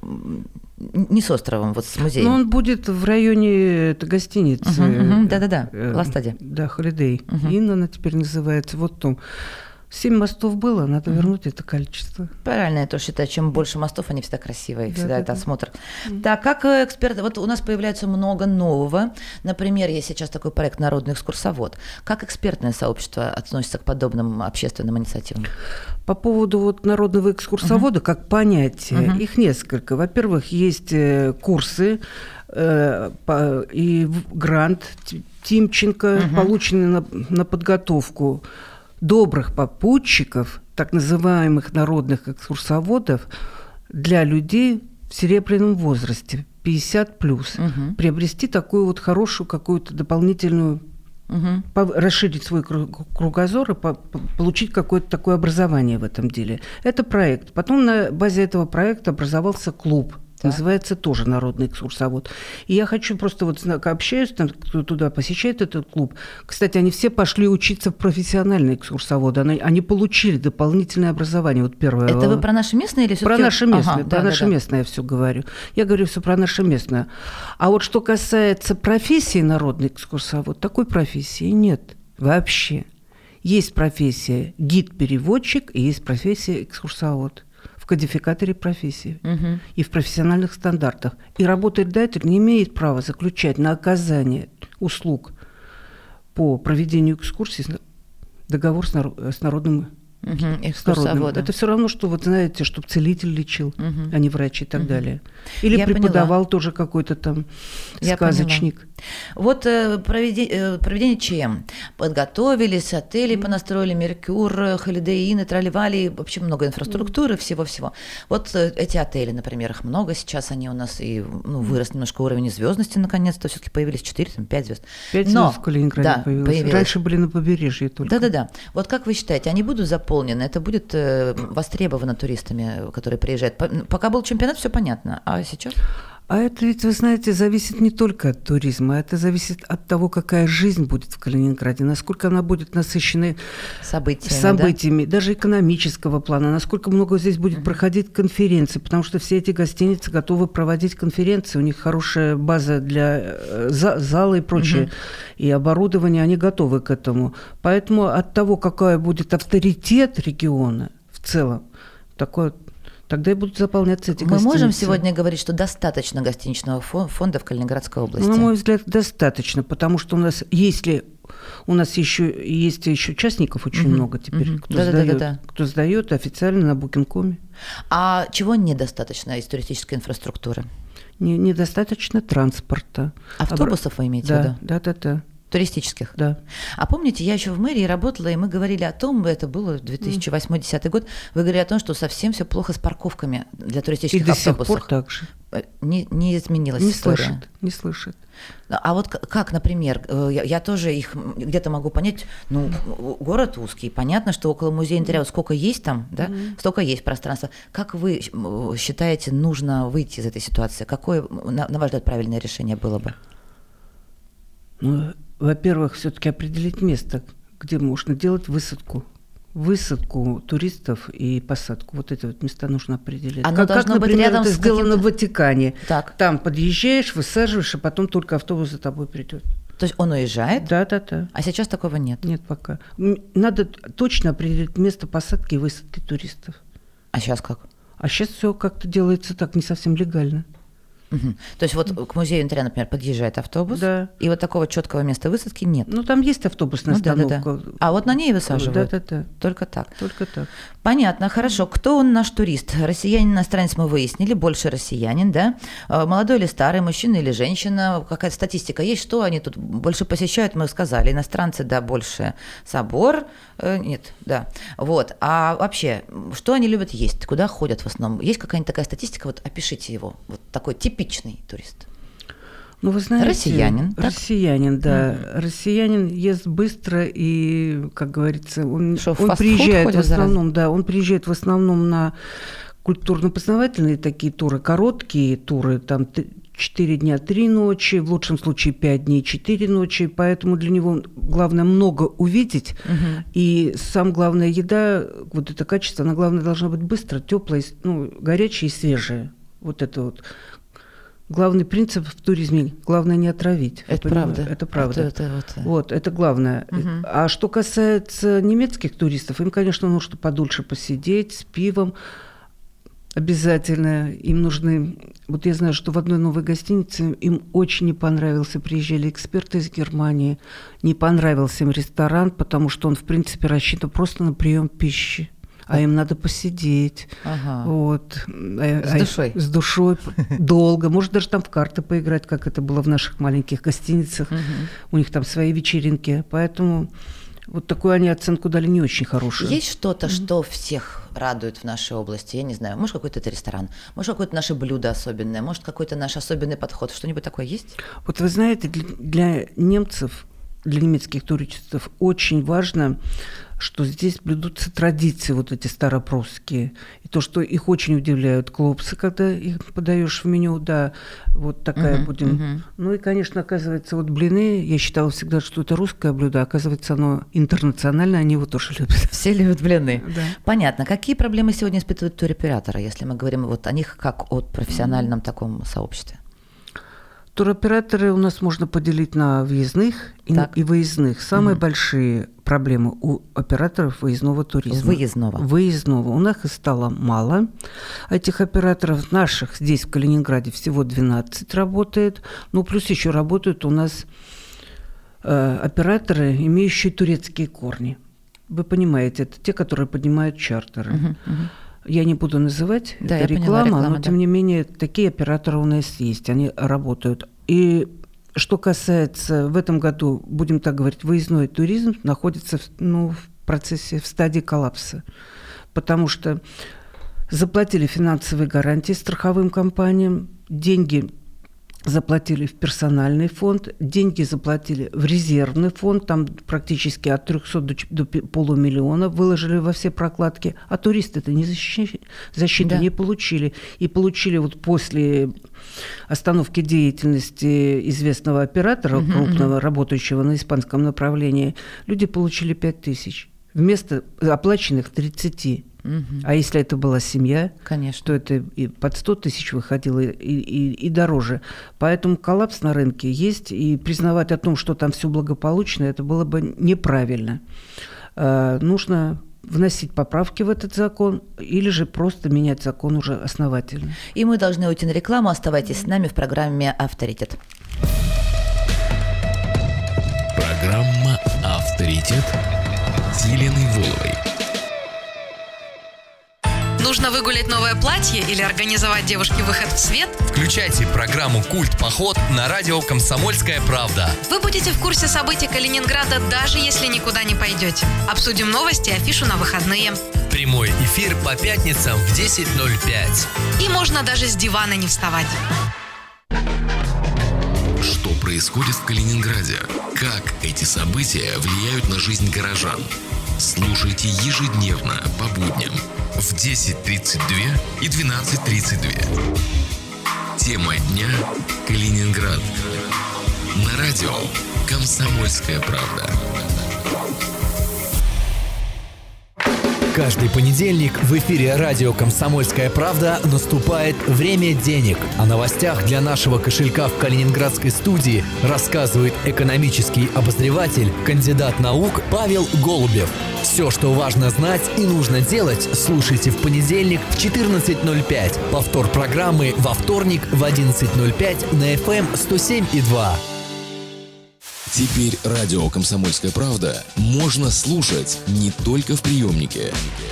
Не с островом, вот с музеем. Но он будет в районе это, гостиницы. Uh-huh, uh-huh. Да-да-да, Ластади. Да, Холидей. Uh-huh. Инна она теперь называется. Вот там. Семь мостов было, надо uh-huh. вернуть это количество. Правильно, я тоже считаю, чем больше мостов, они всегда красивые, всегда да, это да. осмотр. Uh-huh. Так, как эксперты, вот у нас появляется много нового. Например, есть сейчас такой проект «Народный экскурсовод». Как экспертное сообщество относится к подобным общественным инициативам? По поводу вот народного экскурсовода, uh-huh. как понятие, uh-huh. их несколько. Во-первых, есть курсы э, по, и грант Тимченко, uh-huh. полученный на, на подготовку добрых попутчиков, так называемых народных экскурсоводов, для людей в серебряном возрасте, пятьдесят плюс, uh-huh. приобрести такую вот хорошую какую-то дополнительную, uh-huh. по, расширить свой кругозор и по, по, получить какое-то такое образование в этом деле. Это проект. Потом на базе этого проекта образовался клуб Да. Называется тоже «Народный экскурсовод». И я хочу просто вот общаюсь, там, кто туда посещает этот клуб. Кстати, они все пошли учиться в профессиональные экскурсоводы. Они, они получили дополнительное образование. Вот первое. Это вы про наше местное или все-таки? Про наше местное. Ага, про да, наше да, местное да. я все говорю. Я говорю все про наше местное. А вот что касается профессии народный экскурсовод, такой профессии нет вообще. Есть профессия гид-переводчик и есть профессия экскурсовод. В кодификаторе профессии угу. и в профессиональных стандартах. И работодатель не имеет права заключать на оказание услуг по проведению экскурсий договор с, народ, с народным угу. экскурсоводом. Это все равно, что, вот знаете, чтобы целитель лечил, угу. а не врач и так угу. далее. Или Я преподавал поняла. Тоже какой-то там Я сказочник. Поняла. Вот э, проведение, э, проведение ЧМ. Подготовились, отели mm. понастроили, Меркюр, Holiday Inn, тролливали, вообще много инфраструктуры, mm. всего-всего. Вот э, эти отели, например, их много сейчас, они у нас и ну, вырос немножко уровень звездности, наконец-то все-таки появились четыре, пять звезд. пять звезд в Калининграде да, появилось. появилось. Раньше были на побережье только. Да-да-да. Вот как вы считаете, они будут заполнены? Это будет э, востребовано туристами, которые приезжают? Пока был чемпионат, все понятно, а сейчас? А это ведь, вы знаете, зависит не только от туризма, это зависит от того, какая жизнь будет в Калининграде, насколько она будет насыщена событиями, событиями да? даже экономического плана, насколько много здесь будет uh-huh. проходить конференций, потому что все эти гостиницы готовы проводить конференции, у них хорошая база для зала и прочее, uh-huh. и оборудование, они готовы к этому. Поэтому от того, какой будет авторитет региона в целом, такое... Тогда и будут заполняться эти Мы гостиницы. Мы можем сегодня говорить, что достаточно гостиничного фонда в Калининградской области? Ну, на мой взгляд, достаточно, потому что у нас, если у нас еще есть еще участников очень угу, много теперь, угу. кто, да, сдает, да, да, да. кто сдает официально на Booking точка ком. А чего недостаточно из туристической инфраструктуры? Не, недостаточно транспорта. Автобусов Обра... вы имеете да, в виду? Да, да, да. Туристических? Да. А помните, я еще в мэрии работала, и мы говорили о том, это было две тысячи восьмой — две тысячи десятый год, вы говорили о том, что совсем все плохо с парковками для туристических и автобусов. И до сих пор так же. Не, не изменилась не история. Слышит, не слышит. А вот как, например, я, я тоже их где-то могу понять, ну, город узкий, понятно, что около музея интерьера вот сколько есть там, да, mm-hmm. столько есть пространства. Как вы считаете, нужно выйти из этой ситуации? Какое, на, на ваш взгляд, правильное решение было бы? Ну, во-первых, все-таки определить место, где можно делать высадку. Высадку туристов и посадку. Вот эти вот места нужно определить. Оно как, должно как, например, быть рядом это с сделано каким-то... в Ватикане. Так. Там подъезжаешь, высаживаешь, а потом только автобус за тобой придет. То есть он уезжает? Да, да, да. А сейчас такого нет? Нет пока. Надо точно определить место посадки и высадки туристов. А сейчас как? А сейчас все как-то делается так, не совсем легально. Угу. То есть вот к музею интерьера, например, подъезжает автобус, да. и вот такого четкого места высадки нет. Ну, там есть автобусная ну, остановка. Да, да, да. А вот на ней высаживают? Да, да, да. Только так? Только так. Понятно, хорошо. Кто он наш турист? Россиянин, иностранец мы выяснили, больше россиянин, да? Молодой или старый, мужчина или женщина? Какая-то статистика есть, что они тут больше посещают, мы сказали. Иностранцы, да, больше собор, э, нет, да. Вот. А вообще, что они любят есть? Куда ходят в основном? Есть какая-нибудь такая статистика? Вот опишите его. Вот такой тип Типичный турист. Ну, вы знаете, россиянин. Россиянин, так? да. Mm-hmm. Россиянин ест быстро и, как говорится, он, он приезжает в основном, да, он приезжает в основном на культурно-познавательные такие туры, короткие туры, там четыре дня, три ночи, в лучшем случае пять дней, четыре ночи, поэтому для него главное много увидеть, угу. и самое главное еда, вот это качество, она главное должна быть быстро, теплая, ну, горячая и свежая. Вот это вот. Главный принцип в туризме – главное не отравить. Это правда. Это правда. Это, это, вот. Вот, это главное. Угу. А что касается немецких туристов, им, конечно, нужно подольше посидеть с пивом. Обязательно им нужны... Вот я знаю, что в одной новой гостинице им очень не понравился, приезжали эксперты из Германии, не понравился им ресторан, потому что он, в принципе, рассчитан просто на прием пищи. А им надо посидеть, ага. вот. С душой. С душой долго. Может, даже там в карты поиграть, как это было в наших маленьких гостиницах. Угу. У них там свои вечеринки. Поэтому вот такую они оценку дали не очень хорошую. Есть что-то, угу. что всех радует в нашей области? Я не знаю. Может, какой-то это ресторан? Может, какое-то наше блюдо особенное? Может, какой-то наш особенный подход? Что-нибудь такое есть? Вот вы знаете, для, для немцев, для немецких туристов очень важно что здесь блюдутся традиции вот эти старопрусские. И то, что их очень удивляют клопсы, когда их подаешь в меню, да, вот такая uh-huh, будем. Uh-huh. Ну и, конечно, оказывается, вот блины, я считала всегда, что это русское блюдо, оказывается, оно интернациональное, они его тоже любят. Все любят блины. Да. Понятно. Какие проблемы сегодня испытывают туроператоры, если мы говорим вот о них как о профессиональном mm-hmm. таком сообществе? Туроператоры у нас можно поделить на въездных и, и выездных. Самые mm-hmm. большие проблемы у операторов выездного туризма. Выездного. Выездного. У нас их стало мало. Этих операторов наших здесь, в Калининграде, всего двенадцать работает. Ну, плюс еще работают у нас э, операторы, имеющие турецкие корни. Вы понимаете, это те, которые поднимают чартеры. Uh-huh, uh-huh. Я не буду называть, да, это реклама, поняла, реклама, но да. тем не менее такие операторы у нас есть, они работают. И что касается, в этом году, будем так говорить, выездной туризм находится ну, в процессе, в стадии коллапса, потому что заплатили финансовые гарантии страховым компаниям, деньги заплатили в персональный фонд, деньги заплатили в резервный фонд, там практически от трехсот до, до полумиллиона выложили во все прокладки, а туристы-то не защищ... защиту да. не получили. И получили вот после остановки деятельности известного оператора, uh-huh, крупного, uh-huh. работающего на испанском направлении, люди получили пять тысяч вместо оплаченных тридцати. Угу. А если это была семья, конечно, то это и под сто тысяч выходило, и, и, и дороже. Поэтому коллапс на рынке есть, и признавать о том, что там все благополучно, это было бы неправильно. А, нужно вносить поправки в этот закон или же просто менять закон уже основательно. И мы должны уйти на рекламу. Оставайтесь с нами в программе «Авторитет». Программа «Авторитет» с Еленой Воловой. Нужно выгулять новое платье или организовать девушке выход в свет? Включайте программу «Культ Поход» на радио «Комсомольская правда». Вы будете в курсе событий Калининграда, даже если никуда не пойдете. Обсудим новости и афишу на выходные. Прямой эфир по пятницам в десять ноль пять. И можно даже с дивана не вставать. Что происходит в Калининграде? Как эти события влияют на жизнь горожан? Слушайте ежедневно по будням в десять тридцать два и двенадцать тридцать два. Тема дня – Калининград. На радио «Комсомольская правда». Каждый понедельник в эфире радио «Комсомольская правда» наступает «Время денег». О новостях для нашего кошелька в калининградской студии рассказывает экономический обозреватель, кандидат наук Павел Голубев. Все, что важно знать и нужно делать, слушайте в понедельник в четырнадцать ноль пять. Повтор программы во вторник в одиннадцать ноль пять на эф эм сто семь и два. Теперь радио «Комсомольская правда» можно слушать не только в приемнике.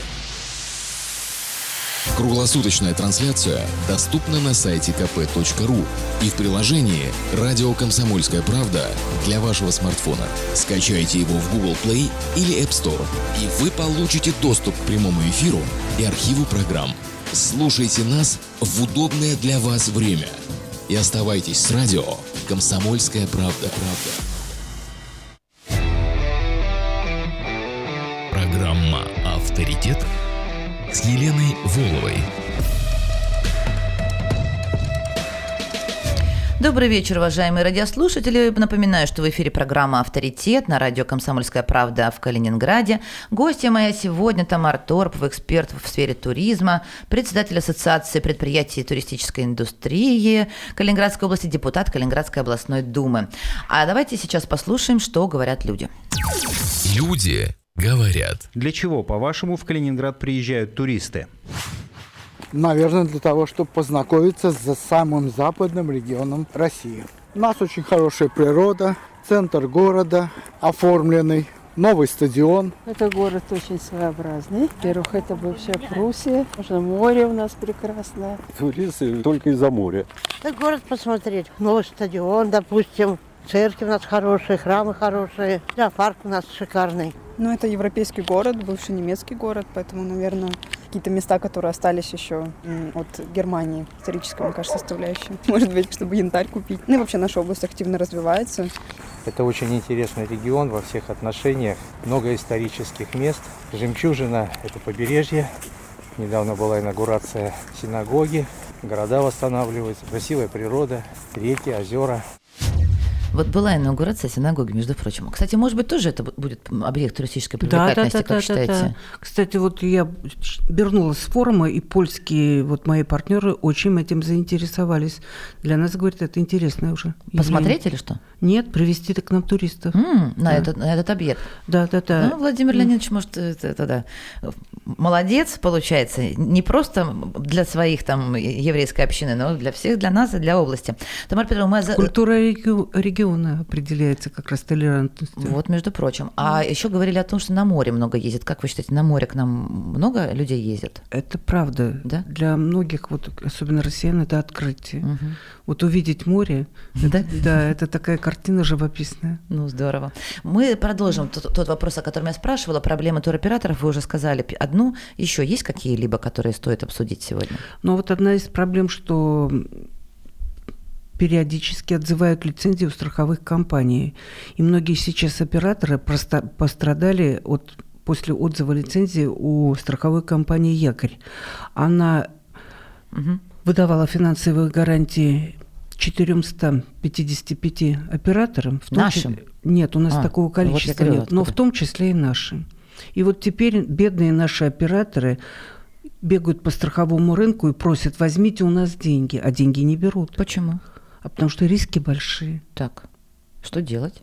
Круглосуточная трансляция доступна на сайте ка пэ точка ру и в приложении «Радио Комсомольская правда» для вашего смартфона. Скачайте его в Google Play или App Store, и вы получите доступ к прямому эфиру и архиву программ. Слушайте нас в удобное для вас время. И оставайтесь с радио «Комсомольская правда». Программа «Авторитет» с Еленой Воловой. Добрый вечер, уважаемые радиослушатели. Напоминаю, что в эфире программа «Авторитет» на радио «Комсомольская правда» в Калининграде. Гостья моя сегодня Тамара Торопова, эксперт в сфере туризма, председатель Ассоциации предприятий туристической индустрии Калининградской области, депутат Калининградской областной думы. А давайте сейчас послушаем, что говорят люди. Люди говорят. Для чего, по-вашему, в Калининград приезжают туристы? Наверное, для того, чтобы познакомиться с самым западным регионом России. У нас очень хорошая природа, центр города оформленный, новый стадион. Это город очень своеобразный. Во-первых, это бывшая Пруссия. Можно море у нас прекрасное. Туристы только из-за моря. Это город посмотреть. Новый стадион, допустим. Церкви у нас хорошие, храмы хорошие. Да, парк у нас шикарный. Ну, это европейский город, бывший немецкий город, поэтому, наверное, какие-то места, которые остались еще от Германии, историческая, мне кажется, составляющая. Может быть, чтобы янтарь купить. Ну и вообще наша область активно развивается. Это очень интересный регион во всех отношениях. Много исторических мест. Жемчужина – это побережье. Недавно была инаугурация синагоги. Города восстанавливаются. Красивая природа, реки, озера. Вот была инаугурация синагоги, между прочим. Кстати, может быть, тоже это будет объект туристической привлекательности, да, да, как да, считаете? Да, да. Кстати, вот я вернулась с форума, и польские вот мои партнеры очень этим заинтересовались. Для нас, говорят, это интересно уже. Посмотреть или что? Нет, привезти к нам туристов. Mm, на, да. этот, на этот объект? Да, да, да. Ну, Владимир Леонидович, может, это, это да. Молодец, получается. Не просто для своих там еврейской общины, но для всех, для нас и для области. Тамара Петровна, мы... Культура региона определяется как раз толерантностью. Вот, между прочим. А еще говорили о том, что на море много ездит. Как вы считаете, на море к нам много людей ездит? Это правда. Да? Для многих, вот, особенно россиян, это открытие. Угу. Вот увидеть море, да? Это, да, это такая картина живописная. Ну, здорово. Мы продолжим тот, тот вопрос, о котором я спрашивала. Проблемы туроператоров, вы уже сказали одну. Еще есть какие-либо, которые стоит обсудить сегодня? Ну, вот одна из проблем, что периодически отзывают лицензии у страховых компаний. И многие сейчас операторы пострадали от, после отзыва лицензии у страховой компании «Якорь». Она угу. выдавала финансовые гарантии четыреста пятьдесят пять операторам. В том Нашим? Числе, нет, у нас а, такого количества вот нет, откуда. Но в том числе и нашим. И вот теперь бедные наши операторы бегают по страховому рынку и просят: возьмите у нас деньги, а деньги не берут. Почему? А потому что риски большие. Так, что делать?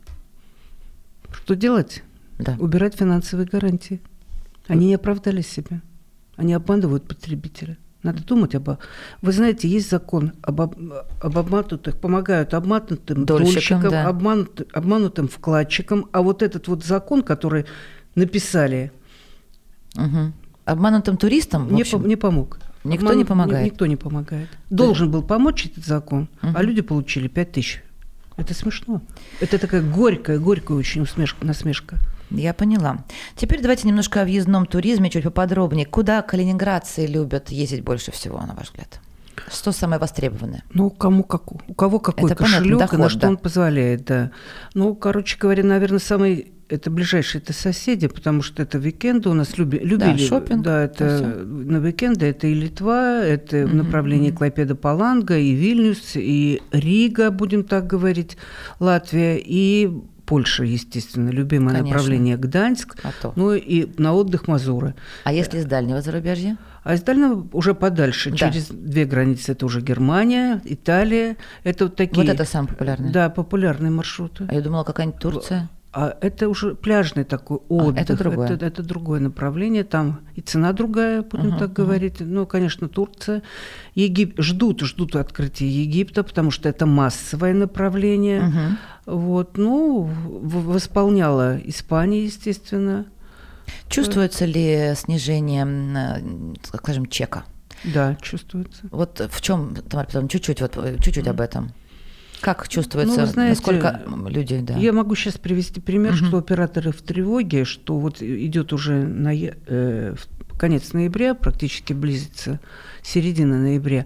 Что делать? Да. Убирать финансовые гарантии. Они не оправдали себя. Они обманывают потребителя. Надо думать об... Вы знаете, есть закон об, об обманутых, помогают обманутым дольщикам, да. обманут, обманутым вкладчикам. А вот этот вот закон, который написали... Угу. Обманутым туристам, в не, общем, по, не помог. Никто Обман... не помогает? Никто не помогает. Должен да. был помочь этот закон, угу. а люди получили пять тысяч. Это смешно. Это такая горькая, горькая очень усмешка, насмешка. Я поняла. Теперь давайте немножко о въездном туризме, чуть поподробнее. Куда калининградцы любят ездить больше всего, на ваш взгляд? Что самое востребованное? Ну, кому как, у кого какой это кошелек, понятно, доход, на что да. он позволяет, да. Ну, короче говоря, наверное, самый... Это ближайшие это соседи, потому что это уикенды у нас люби, любили. Да, шопинг. Да, это на уикенды это и Литва, это mm-hmm. в направлении Клайпеда-Паланга, и Вильнюс, и Рига, будем так говорить, Латвия, и Польша, естественно, любимое Конечно. направление Гданьск, а то. Ну и на отдых Мазуры. А если из дальнего зарубежья? А из дальнего уже подальше, да. через две границы, это уже Германия, Италия. Это вот такие... Вот это самые популярные? Да, популярные маршруты. А я думала, какая-нибудь Турция? А это уже пляжный такой отдых. А, это другое. Это, это другое направление. Там и цена другая, будем uh-huh, так uh-huh. говорить. Ну, конечно, Турция. Егип... Ждут, ждут открытия Египта, потому что это массовое направление. Uh-huh. Вот. Ну, восполняла Испания, естественно. Чувствуется ли снижение, скажем, чека? Да, чувствуется. Вот в чем, Тамара Петровна, чуть-чуть, вот, чуть-чуть uh-huh. об этом. Как чувствуется, ну, знаете, насколько людей, да? Я могу сейчас привести пример, угу. что операторы в тревоге, что вот идет уже на, э, конец ноября, практически близится середина ноября,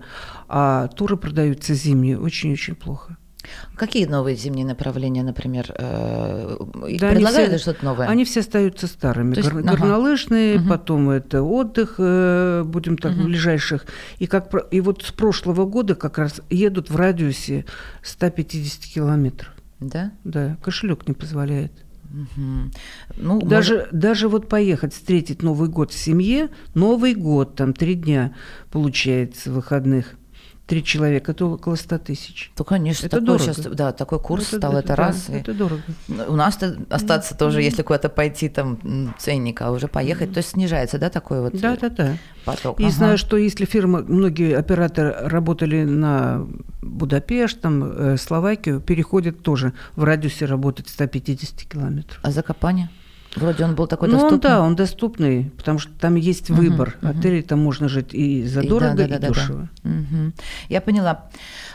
а туры продаются зимние очень-очень плохо. Какие новые зимние направления, например, э, да, предлагают все, ли что-то новое? Они все остаются старыми. Есть, Гор, ага. Горнолыжные, угу. потом это отдых, э, будем так, угу. ближайших. И, как, и вот с прошлого года как раз едут в радиусе сто пятьдесят километров. Да? Да, кошелек не позволяет. Угу. Ну, даже, может... даже вот поехать встретить Новый год в семье, Новый год, там три дня получается выходных. Три человека, это около ста тысяч. Ну, конечно, это такой сейчас, да, такой курс это, стал, это, это да, раз. Это и... дорого. У нас-то остаться mm-hmm. тоже, если куда-то пойти, там, ценник, а уже поехать, mm-hmm. то есть снижается, да, такой вот да, да, да. поток? И ага. знаю, что если фирмы, многие операторы работали на Будапешт, там, Словакию, переходят тоже в радиусе работать сто пятьдесят километров. А Закопане? Вроде он был такой ну, доступный. Он, да, он доступный, потому что там есть uh-huh, выбор. Uh-huh. Отели там можно жить и задорого, и, да, да, и да, дешево. Да, да. Uh-huh. Я поняла.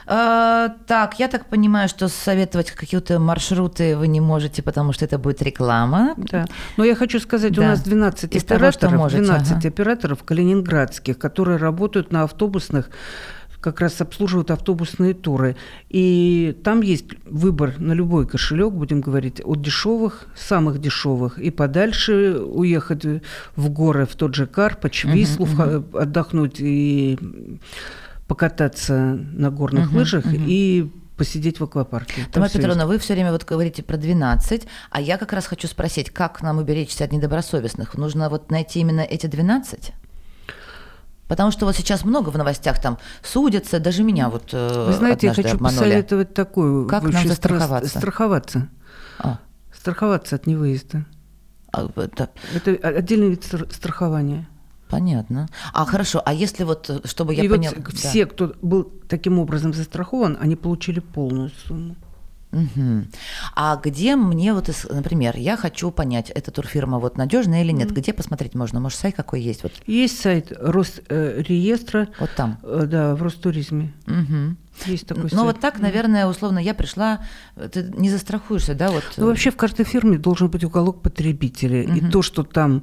А, так, я так понимаю, что советовать какие-то маршруты вы не можете, потому что это будет реклама. Да. Но я хочу сказать, да. у нас двенадцать Из операторов, того, можете, двенадцать ага. операторов калининградских, которые работают на автобусных как раз обслуживают автобусные туры. И там есть выбор на любой кошелек, будем говорить, от дешевых, самых дешевых, и подальше уехать в горы, в тот же Карпач, Вислу, uh-huh, uh-huh. отдохнуть и покататься на горных uh-huh, лыжах, uh-huh. и посидеть в аквапарке. Тамара Петровна, вы все время вот говорите про двенадцать, а я как раз хочу спросить, как нам уберечься от недобросовестных? Нужно вот найти именно эти двенадцать? Потому что вот сейчас много в новостях там судятся, даже меня вот Вы знаете, я хочу обманули. посоветовать такую. Как нам застраховаться? Страховаться. А. Страховаться от невыезда. А, это... это отдельный вид страхования. Понятно. А хорошо, а если вот, чтобы я И поняла... Вот все, да. кто был таким образом застрахован, они получили полную сумму. Угу. А где мне вот, например, я хочу понять, эта турфирма вот надежная или нет? Mm. Где посмотреть можно? Может, сайт какой есть? Вот. Есть сайт Росреестра. Вот там? Да, в Ростуризме. Угу. Есть такой ну, сайт. вот так, наверное, условно, я пришла, ты не застрахуешься, да? Вот. Ну, вообще в каждой фирме должен быть уголок потребителя. Угу. И то, что там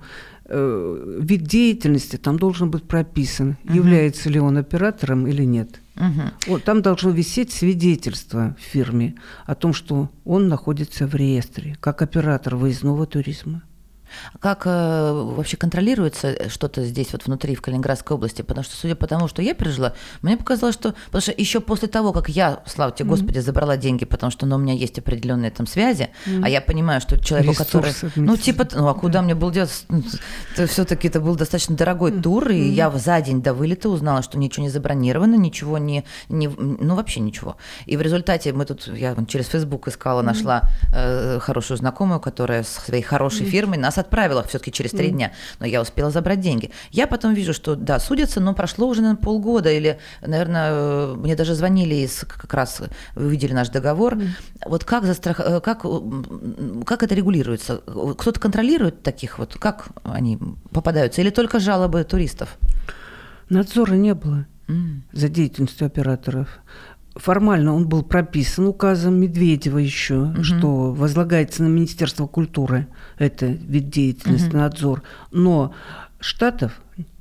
э, вид деятельности, там должен быть прописан, угу. является ли он оператором или нет. Угу. Вот, там должно висеть свидетельство в фирме о том, что он находится в реестре, как оператор выездного туризма. Как э, вообще контролируется что-то здесь вот внутри, в Калининградской области? Потому что, судя по тому, что я пережила, мне показалось, что... Потому что еще после того, как я, слава тебе, Господи, mm-hmm. забрала деньги, потому что ну, у меня есть определенные там связи, mm-hmm. а я понимаю, что человеку, который... Ну, типа, ну, а куда yeah. мне было делать? Все-таки это был достаточно дорогой mm-hmm. тур, и mm-hmm. я за день до вылета узнала, что ничего не забронировано, ничего не... не ну, вообще ничего. И в результате мы тут... Я через Facebook искала, mm-hmm. нашла э, хорошую знакомую, которая с своей хорошей mm-hmm. фирмой нас отправила все-таки через три mm. дня, но я успела забрать деньги. Я потом вижу, что да, судятся, но прошло уже, наверное, полгода, или, наверное, мне даже звонили из, как раз вы видели наш договор. Mm. Вот как, застрах... как, как это регулируется? Кто-то контролирует таких вот? Как они попадаются? Или только жалобы туристов? Надзора не было mm. за деятельностью операторов. Формально он был прописан указом Медведева еще, угу. что возлагается на Министерство культуры, это вид деятельности, угу. надзор. Но штатов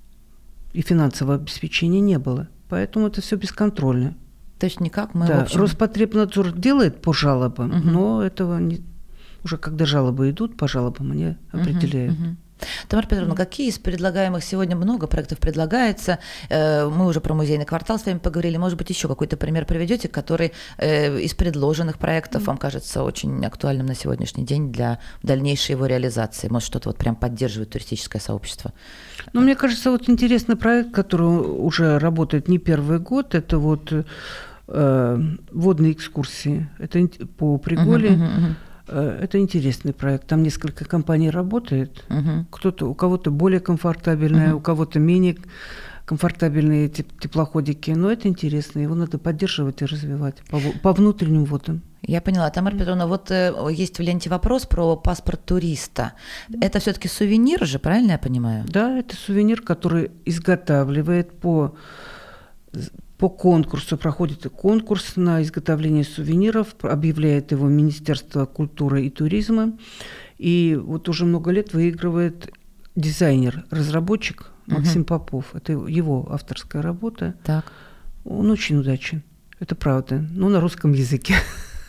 и финансового обеспечения не было, поэтому это все бесконтрольно. То есть никак мы... Да, в общем... Роспотребнадзор делает по жалобам, угу. но этого не... уже когда жалобы идут, по жалобам они определяют. Угу, угу. Тамара Петровна, mm-hmm. какие из предлагаемых сегодня много проектов предлагается? Мы уже про музейный квартал с вами поговорили. Может быть, еще какой-то пример приведете, который из предложенных проектов mm-hmm. вам кажется очень актуальным на сегодняшний день для дальнейшей его реализации? Может, что-то вот прям поддерживает туристическое сообщество? Ну, мне кажется, вот интересный проект, который уже работает не первый год, это вот э, водные экскурсии. Это по Приголе. Mm-hmm, mm-hmm. Это интересный проект. Там несколько компаний работает. Uh-huh. Кто-то, у кого-то более комфортабельные, uh-huh. у кого-то менее комфортабельные теплоходики. Но это интересно. Его надо поддерживать и развивать по, по внутренним водам. Я поняла. Тамара Петровна, вот э, есть в ленте вопрос про паспорт туриста. Это все-таки сувенир же, правильно я понимаю? Да, это сувенир, который изготавливает по... По конкурсу, проходит конкурс на изготовление сувениров, объявляет его Министерство культуры и туризма. И вот уже много лет выигрывает дизайнер, разработчик Максим угу. Попов. Это его авторская работа. Так. Он очень удачен, это правда, но на русском языке.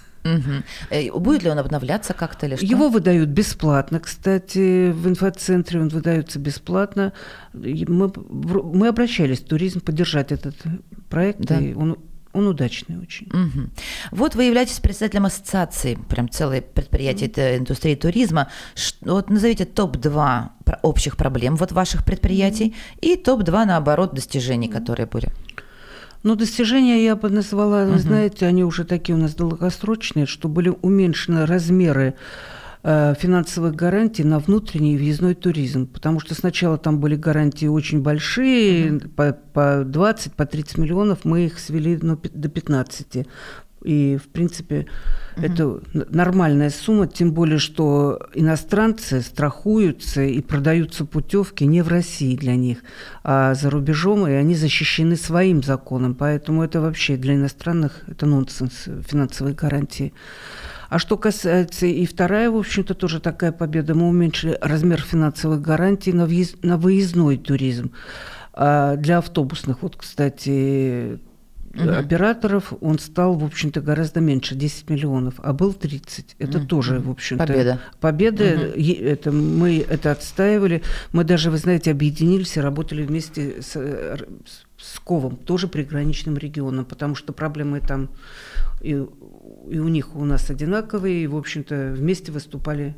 Угу. Будет ли он обновляться как-то или что? Его выдают бесплатно, кстати, в инфоцентре он выдается бесплатно. Мы, мы обращались в туризм поддержать этот проект, да. и он, он удачный очень. Угу. Вот вы являетесь председателем ассоциации, прям целое предприятие mm-hmm. индустрии туризма. Вот назовите топ два общих проблем вот ваших предприятий mm-hmm. и топ два, наоборот, достижений, mm-hmm. которые были. Ну, достижения я бы назвала, вы uh-huh. знаете, они уже такие у нас долгосрочные, что были уменьшены размеры э, финансовых гарантий на внутренний въездной туризм, потому что сначала там были гарантии очень большие, uh-huh. по, по двадцать, по тридцать миллионов, мы их свели ну, до пятнадцати. И, в принципе, uh-huh. это нормальная сумма, тем более, что иностранцы страхуются и продаются путевки не в России для них, а за рубежом, и они защищены своим законом. Поэтому это вообще для иностранных это нонсенс, финансовые гарантии. А что касается, и вторая, в общем-то, тоже такая победа, мы уменьшили размер финансовых гарантий на, въезд, на выездной туризм. А для автобусных, вот, кстати, угу. операторов, он стал, в общем-то, гораздо меньше, десять миллионов, а был тридцать. Это угу. тоже, в общем-то... Победа. Победа. Угу. Это, мы это отстаивали. Мы даже, вы знаете, объединились и работали вместе с, с Ковом, тоже приграничным регионом, потому что проблемы там и, и у них, у нас одинаковые, и, в общем-то, вместе выступали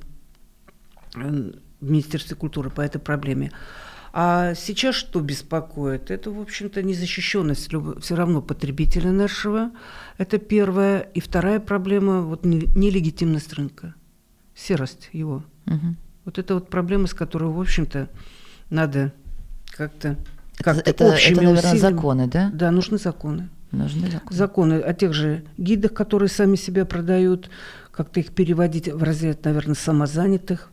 в Министерстве культуры по этой проблеме. А сейчас что беспокоит? Это, в общем-то, незащищенность все равно потребителя нашего. Это первая. И вторая проблема – вот нелегитимность рынка, серость его. Угу. Вот это вот проблема, с которой, в общем-то, надо как-то, как-то это, общими это, наверное, усилиями. Законы, да? Да, нужны законы. Нужны законы. Законы о тех же гидах, которые сами себя продают, как-то их переводить в разряд, наверное, самозанятых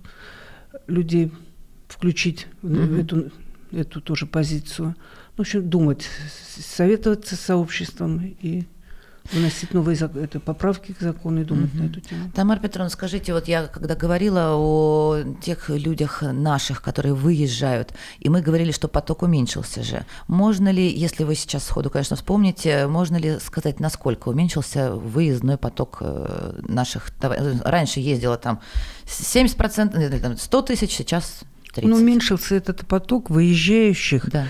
людей, включить mm-hmm. эту, эту тоже позицию. В общем, думать, советоваться с сообществом и выносить новые это, поправки к закону и думать mm-hmm. на эту тему. Тамара Петровна, скажите, вот я когда говорила о тех людях наших, которые выезжают, и мы говорили, что поток уменьшился же. Можно ли, если вы сейчас сходу, конечно, вспомните, можно ли сказать, насколько уменьшился выездной поток наших товарищей? Раньше ездило там семьдесят процентов, сто тысяч, сейчас тридцать. Ну, уменьшился этот поток выезжающих. Да.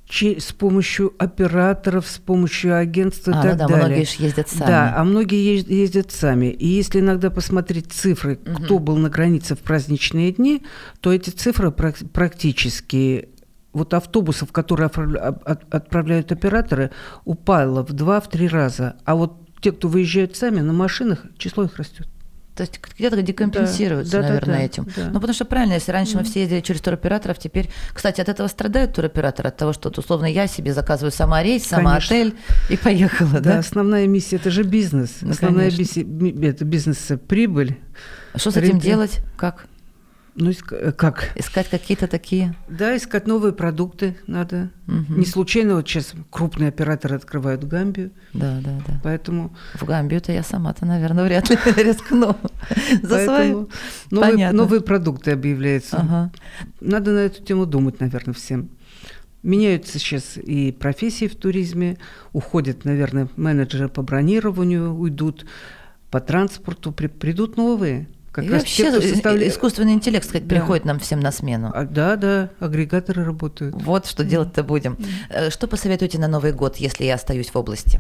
С помощью операторов, с помощью агентства и а, так ну да, далее. Многие же ездят сами. Да, а многие ездят сами. И если иногда посмотреть цифры, угу. кто был на границе в праздничные дни, то эти цифры практически... Вот автобусов, которые отправляют операторы, упало в два-три раза. А вот те, кто выезжают сами на машинах, число их растет. То есть где-то декомпенсируется, да, наверное, да, да, этим. Да. Ну, потому что правильно, если раньше mm. мы все ездили через туроператоров, теперь, кстати, от этого страдают туроператоры, от того, что, вот, условно, я себе заказываю сама рейс, сама Конечно. Отель и поехала. Да, да, основная миссия – это же бизнес. Ну, основная миссия – это бизнес-прибыль. Что с этим делать? Как? Ну, как? Искать какие-то такие... Да, искать новые продукты надо. Угу. Не случайно вот сейчас крупные операторы открывают Гамбию. Да, да, да. Поэтому... В Гамбию-то я сама-то, наверное, вряд ли рискну. За свою. Новые, новые продукты объявляются. Ага. Надо на эту тему думать, наверное, всем. Меняются сейчас и профессии в туризме. Уходят, наверное, менеджеры по бронированию, уйдут по транспорту, при, придут новые. Как и раз вообще те, составляет... искусственный интеллект, сказать, да. приходит нам всем на смену. А, да, да, агрегаторы работают. Вот что делать-то будем. Что посоветуете на Новый год, если я остаюсь в области?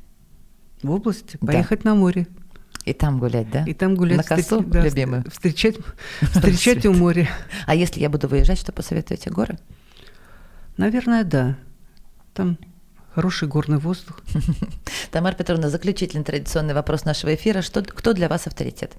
В области? Поехать да. на море. И там гулять, да? И там гулять. На косу, да, любимую. Встречать, встречать у моря. А если я буду выезжать, что посоветуете? Горы? Наверное, да. Там... Хороший горный воздух. Тамара Петровна, заключительный традиционный вопрос нашего эфира. Что, кто для вас авторитет?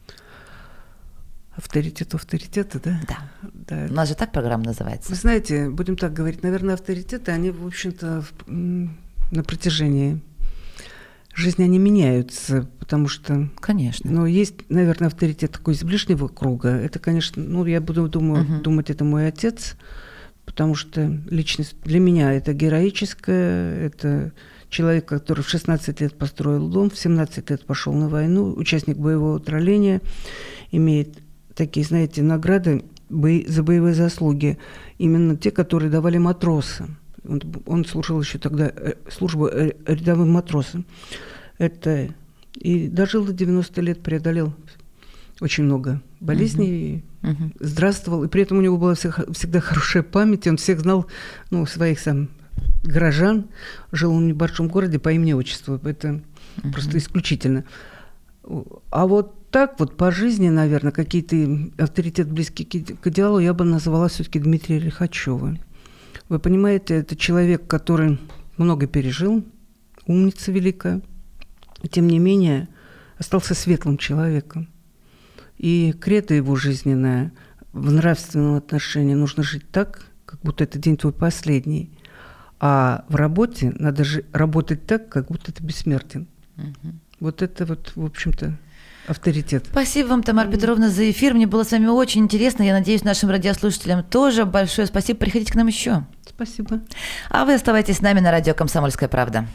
Авторитет авторитета, да? Да. да. У нас же так программа называется. Вы знаете, будем так говорить, наверное, авторитеты, они, в общем-то, на протяжении жизни они меняются, потому что... Конечно. Ну, есть, наверное, авторитет такой из ближнего круга. Это, конечно, ну, я буду думаю, uh-huh. думать, это мой отец, потому что личность для меня это героическая, это человек, который в шестнадцать лет построил дом, в семнадцать лет пошел на войну, участник боевого тролления, имеет такие, знаете, награды за боевые заслуги, именно те, которые давали матросы. Он, он служил еще тогда службу рядовым матросом. Это и дожил до девяноста лет, преодолел очень много болезней, uh-huh. Uh-huh. здравствовал, и при этом у него была всегда хорошая память, он всех знал, ну, своих сам горожан, жил он в небольшом городе по имени-отчеству, это uh-huh. просто исключительно. А вот так вот по жизни, наверное, какие-то авторитет близкий к идеалу я бы назвала все-таки Дмитрия Лихачева. Вы понимаете, это человек, который много пережил, умница великая, тем не менее остался светлым человеком. И кредо его жизненное в нравственном отношении нужно жить так, как будто это день твой последний. А в работе надо же работать так, как будто ты бессмертен. Угу. Вот это вот, в общем-то, авторитет. Спасибо вам, Тамара Петровна, за эфир. Мне было с вами очень интересно. Я надеюсь, нашим радиослушателям тоже. Большое спасибо. Приходите к нам еще. Спасибо. А вы оставайтесь с нами на радио «Комсомольская правда».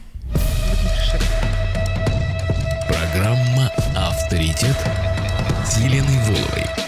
Программа «Авторитет» с Еленой Воловой.